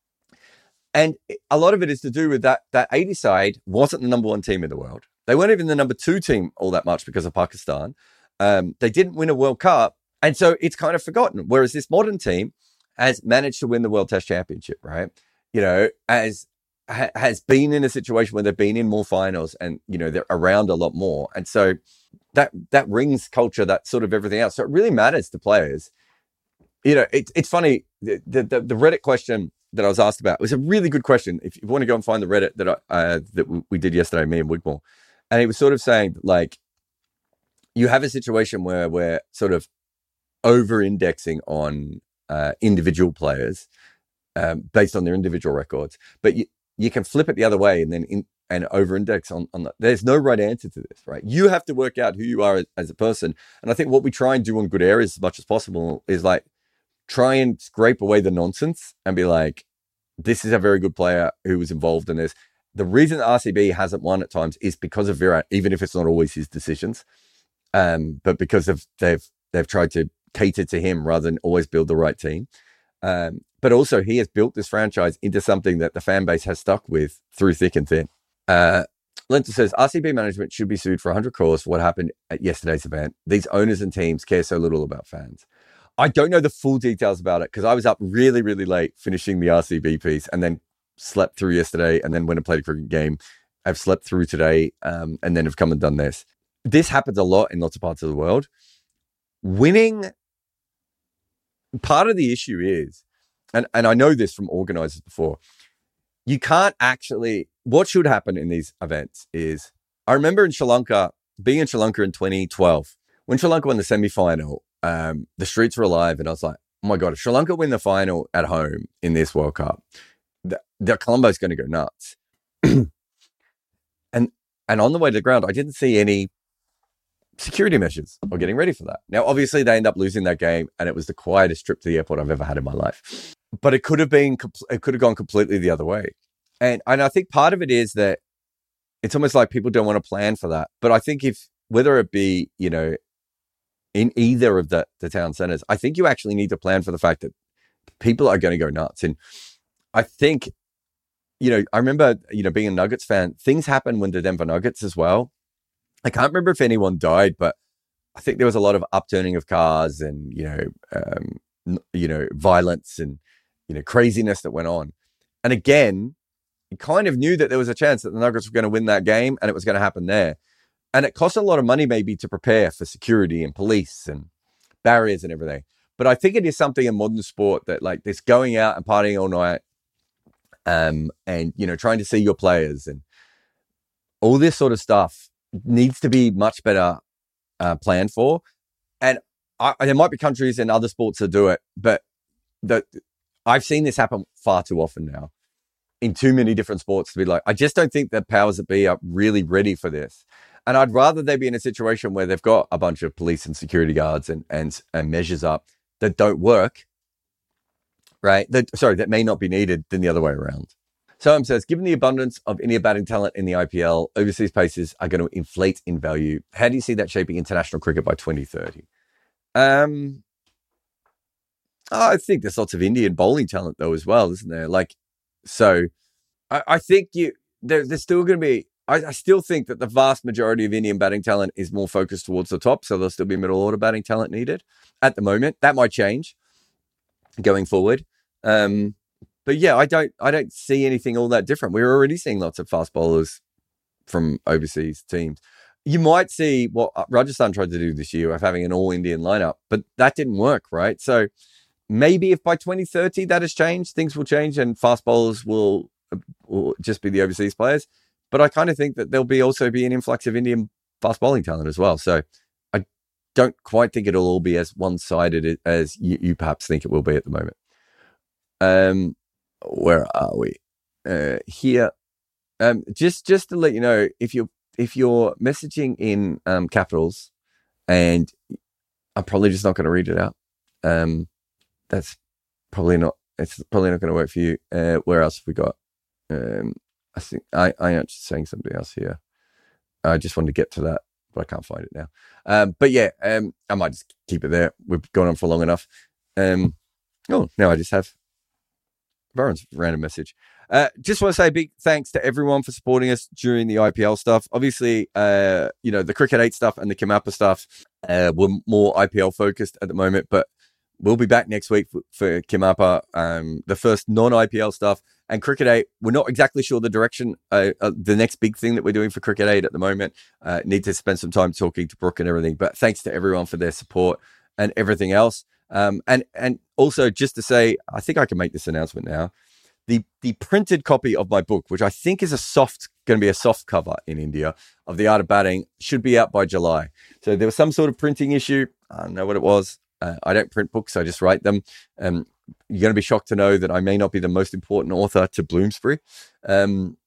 And a lot of it is to do with that that eighties side wasn't the number one team in the world. They weren't even the number two team all that much because of Pakistan. Um, they didn't win a World Cup. And so it's kind of forgotten. Whereas this modern team has managed to win the World Test Championship, right? You know, as ha, has been in a situation where they've been in more finals and, you know, they're around a lot more. And so that that rings culture, that sort of everything else. So it really matters to players. You know, it, it's funny, the, the the Reddit question that I was asked about was a really good question. If you want to go and find the Reddit that I, uh, that we did yesterday, me and Wigmore, and he was sort of saying, like, you have a situation where we're sort of over-indexing on uh, individual players um, based on their individual records, but you, you can flip it the other way and then in, and over-index on, on that. There's no right answer to this, right? You have to work out who you are as, as a person. And I think what we try and do on Good Areas as much as possible is like try and scrape away the nonsense and be like, this is a very good player who was involved in this. The reason R C B hasn't won at times is because of Virat, even if it's not always his decisions, um, but because of they've they've tried to cater to him rather than always build the right team. Um, but also he has built this franchise into something that the fan base has stuck with through thick and thin. Uh, Lenta says, R C B management should be sued for one hundred crores for what happened at yesterday's event. These owners and teams care so little about fans. I don't know the full details about it because I was up really, really late finishing the R C B piece and then slept through yesterday and then went and played a cricket game. I've slept through today um, and then have come and done this. This happens a lot in lots of parts of the world. Winning, part of the issue is, and, and I know this from organizers before, you can't actually, what should happen in these events is, I remember in Sri Lanka, being in Sri Lanka in twenty twelve, when Sri Lanka won the semi-final, um, the streets were alive and I was like, oh my God, if Sri Lanka win the final at home in this World Cup, the, the Colombo's going to go nuts. and and on the way to the ground, I didn't see any security measures or getting ready for that. Now, obviously, they end up losing that game and it was the quietest trip to the airport I've ever had in my life. But it could have been, it could have gone completely the other way. And, and I think part of it is that it's almost like people don't want to plan for that. But I think if, whether it be, you know, in either of the, the town centers, I think you actually need to plan for the fact that people are going to go nuts. And I think, you know, I remember, you know, being a Nuggets fan, things happened when the Denver Nuggets as well. I can't remember if anyone died, but I think there was a lot of upturning of cars and, you know, um, you know, violence and, you know, craziness that went on. And again, you kind of knew that there was a chance that the Nuggets were going to win that game and it was going to happen there. And it cost a lot of money maybe to prepare for security and police and barriers and everything. But I think it is something in modern sport that like this going out and partying all night um, and, you know, trying to see your players and all this sort of stuff needs to be much better uh, planned for. And I, there might be countries and other sports that do it, but the, I've seen this happen far too often now in too many different sports to be like, I just don't think the powers that be are really ready for this. And I'd rather they be in a situation where they've got a bunch of police and security guards and and, and measures up that don't work, right? That, sorry, that may not be needed than the other way around. Soam says, given the abundance of India batting talent in the I P L, overseas paces are going to inflate in value. How do you see that shaping international cricket by twenty thirty? Um, I think there's lots of Indian bowling talent though as well, isn't there? Like, so I, I think you there, there's still going to be. I, I still think that the vast majority of Indian batting talent is more focused towards the top, so there'll still be middle order batting talent needed at the moment. That might change going forward. Um, But yeah, I don't, I don't see anything all that different. We're already seeing lots of fast bowlers from overseas teams. You might see what Rajasthan tried to do this year of having an all-Indian lineup, but that didn't work, right? So maybe if by twenty thirty that has changed, things will change and fast bowlers will, will just be the overseas players. But I kind of think that there'll be also be an influx of Indian fast bowling talent as well. So I don't quite think it'll all be as one-sided as you, you perhaps think it will be at the moment. Um. Where are we? Uh, here. Um, just just to let you know, if you're if you're messaging in um, capitals, and I'm probably just not going to read it out. Um, that's probably not. It's probably not going to work for you. Uh, where else have we got? Um, I think I I am just saying somebody else here. I just wanted to get to that, but I can't find it now. Um, but yeah, um, I might just keep it there. We've gone on for long enough. Um, oh, now I just have Varun's random message. Uh, just want to say a big thanks to everyone for supporting us during the I P L stuff. Obviously, uh, you know, the Cricket eight stuff and the Kimapa stuff uh, were more I P L focused at the moment, but we'll be back next week for, for Kimapa, um, the first non-I P L stuff. And Cricket eight, we're not exactly sure the direction, uh, uh, the next big thing that we're doing for Cricket eight at the moment. Uh, need to spend some time talking to Brooke and everything, but thanks to everyone for their support and everything else. Um, and, and also just to say, I think I can make this announcement now. The the printed copy of my book, which I think is a soft, going to be a soft cover in India of The Art of Batting, should be out by July. So there was some sort of printing issue. I don't know what it was. Uh, I don't print books. I just write them. Um, you're going to be shocked to know that I may not be the most important author to Bloomsbury. Um,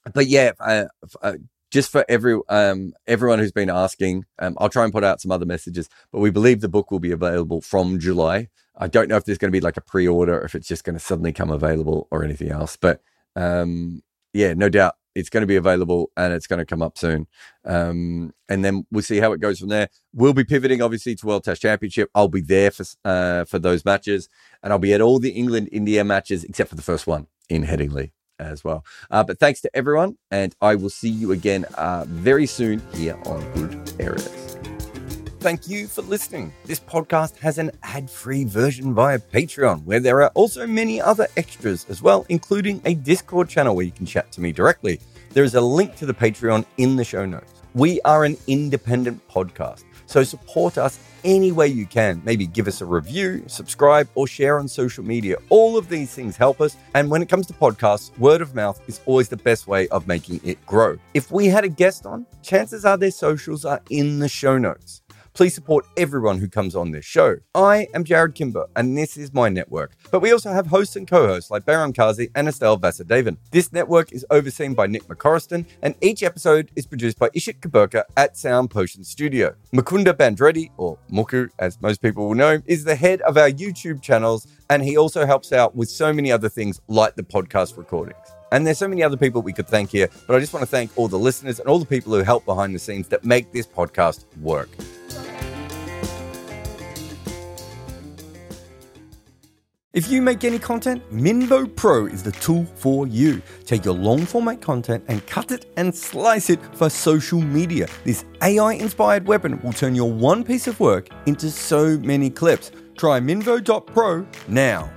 but yeah, uh, uh, just for every um, everyone who's been asking, um, I'll try and put out some other messages, but we believe the book will be available from July. I don't know if there's going to be like a pre-order, or if it's just going to suddenly come available or anything else. But um, yeah, no doubt it's going to be available and it's going to come up soon. Um, and then we'll see how it goes from there. We'll be pivoting, obviously, to World Test Championship. I'll be there for uh, for those matches, and I'll be at all the England-India matches except for the first one in Headingley as well. Uh, but thanks to everyone, and I will see you again uh, very soon here on Good Areas. Thank you for listening. This podcast has an ad-free version via Patreon, where there are also many other extras as well, including a Discord channel where you can chat to me directly. There is a link to the Patreon in the show notes. We are an independent podcast, so support us any way you can. Maybe give us a review, subscribe, or share on social media. All of these things help us. And when it comes to podcasts, word of mouth is always the best way of making it grow. If we had a guest on, chances are their socials are in the show notes. Please support everyone who comes on this show. I am Jared Kimber, and this is my network. But we also have hosts and co-hosts like Behram Kazi and Estelle Vasudevan. This network is overseen by Nick McCorriston, and each episode is produced by Ishit Kaburka at Sound Potion Studio. Mukunda Bandreddi, or Muku as most people will know, is the head of our YouTube channels, and he also helps out with so many other things like the podcast recordings. And there's so many other people we could thank here, but I just want to thank all the listeners and all the people who help behind the scenes that make this podcast work. If you make any content, Minvo Pro is the tool for you. Take your long format content and cut it and slice it for social media. This A I-inspired weapon will turn your one piece of work into so many clips. Try Minvo dot pro now.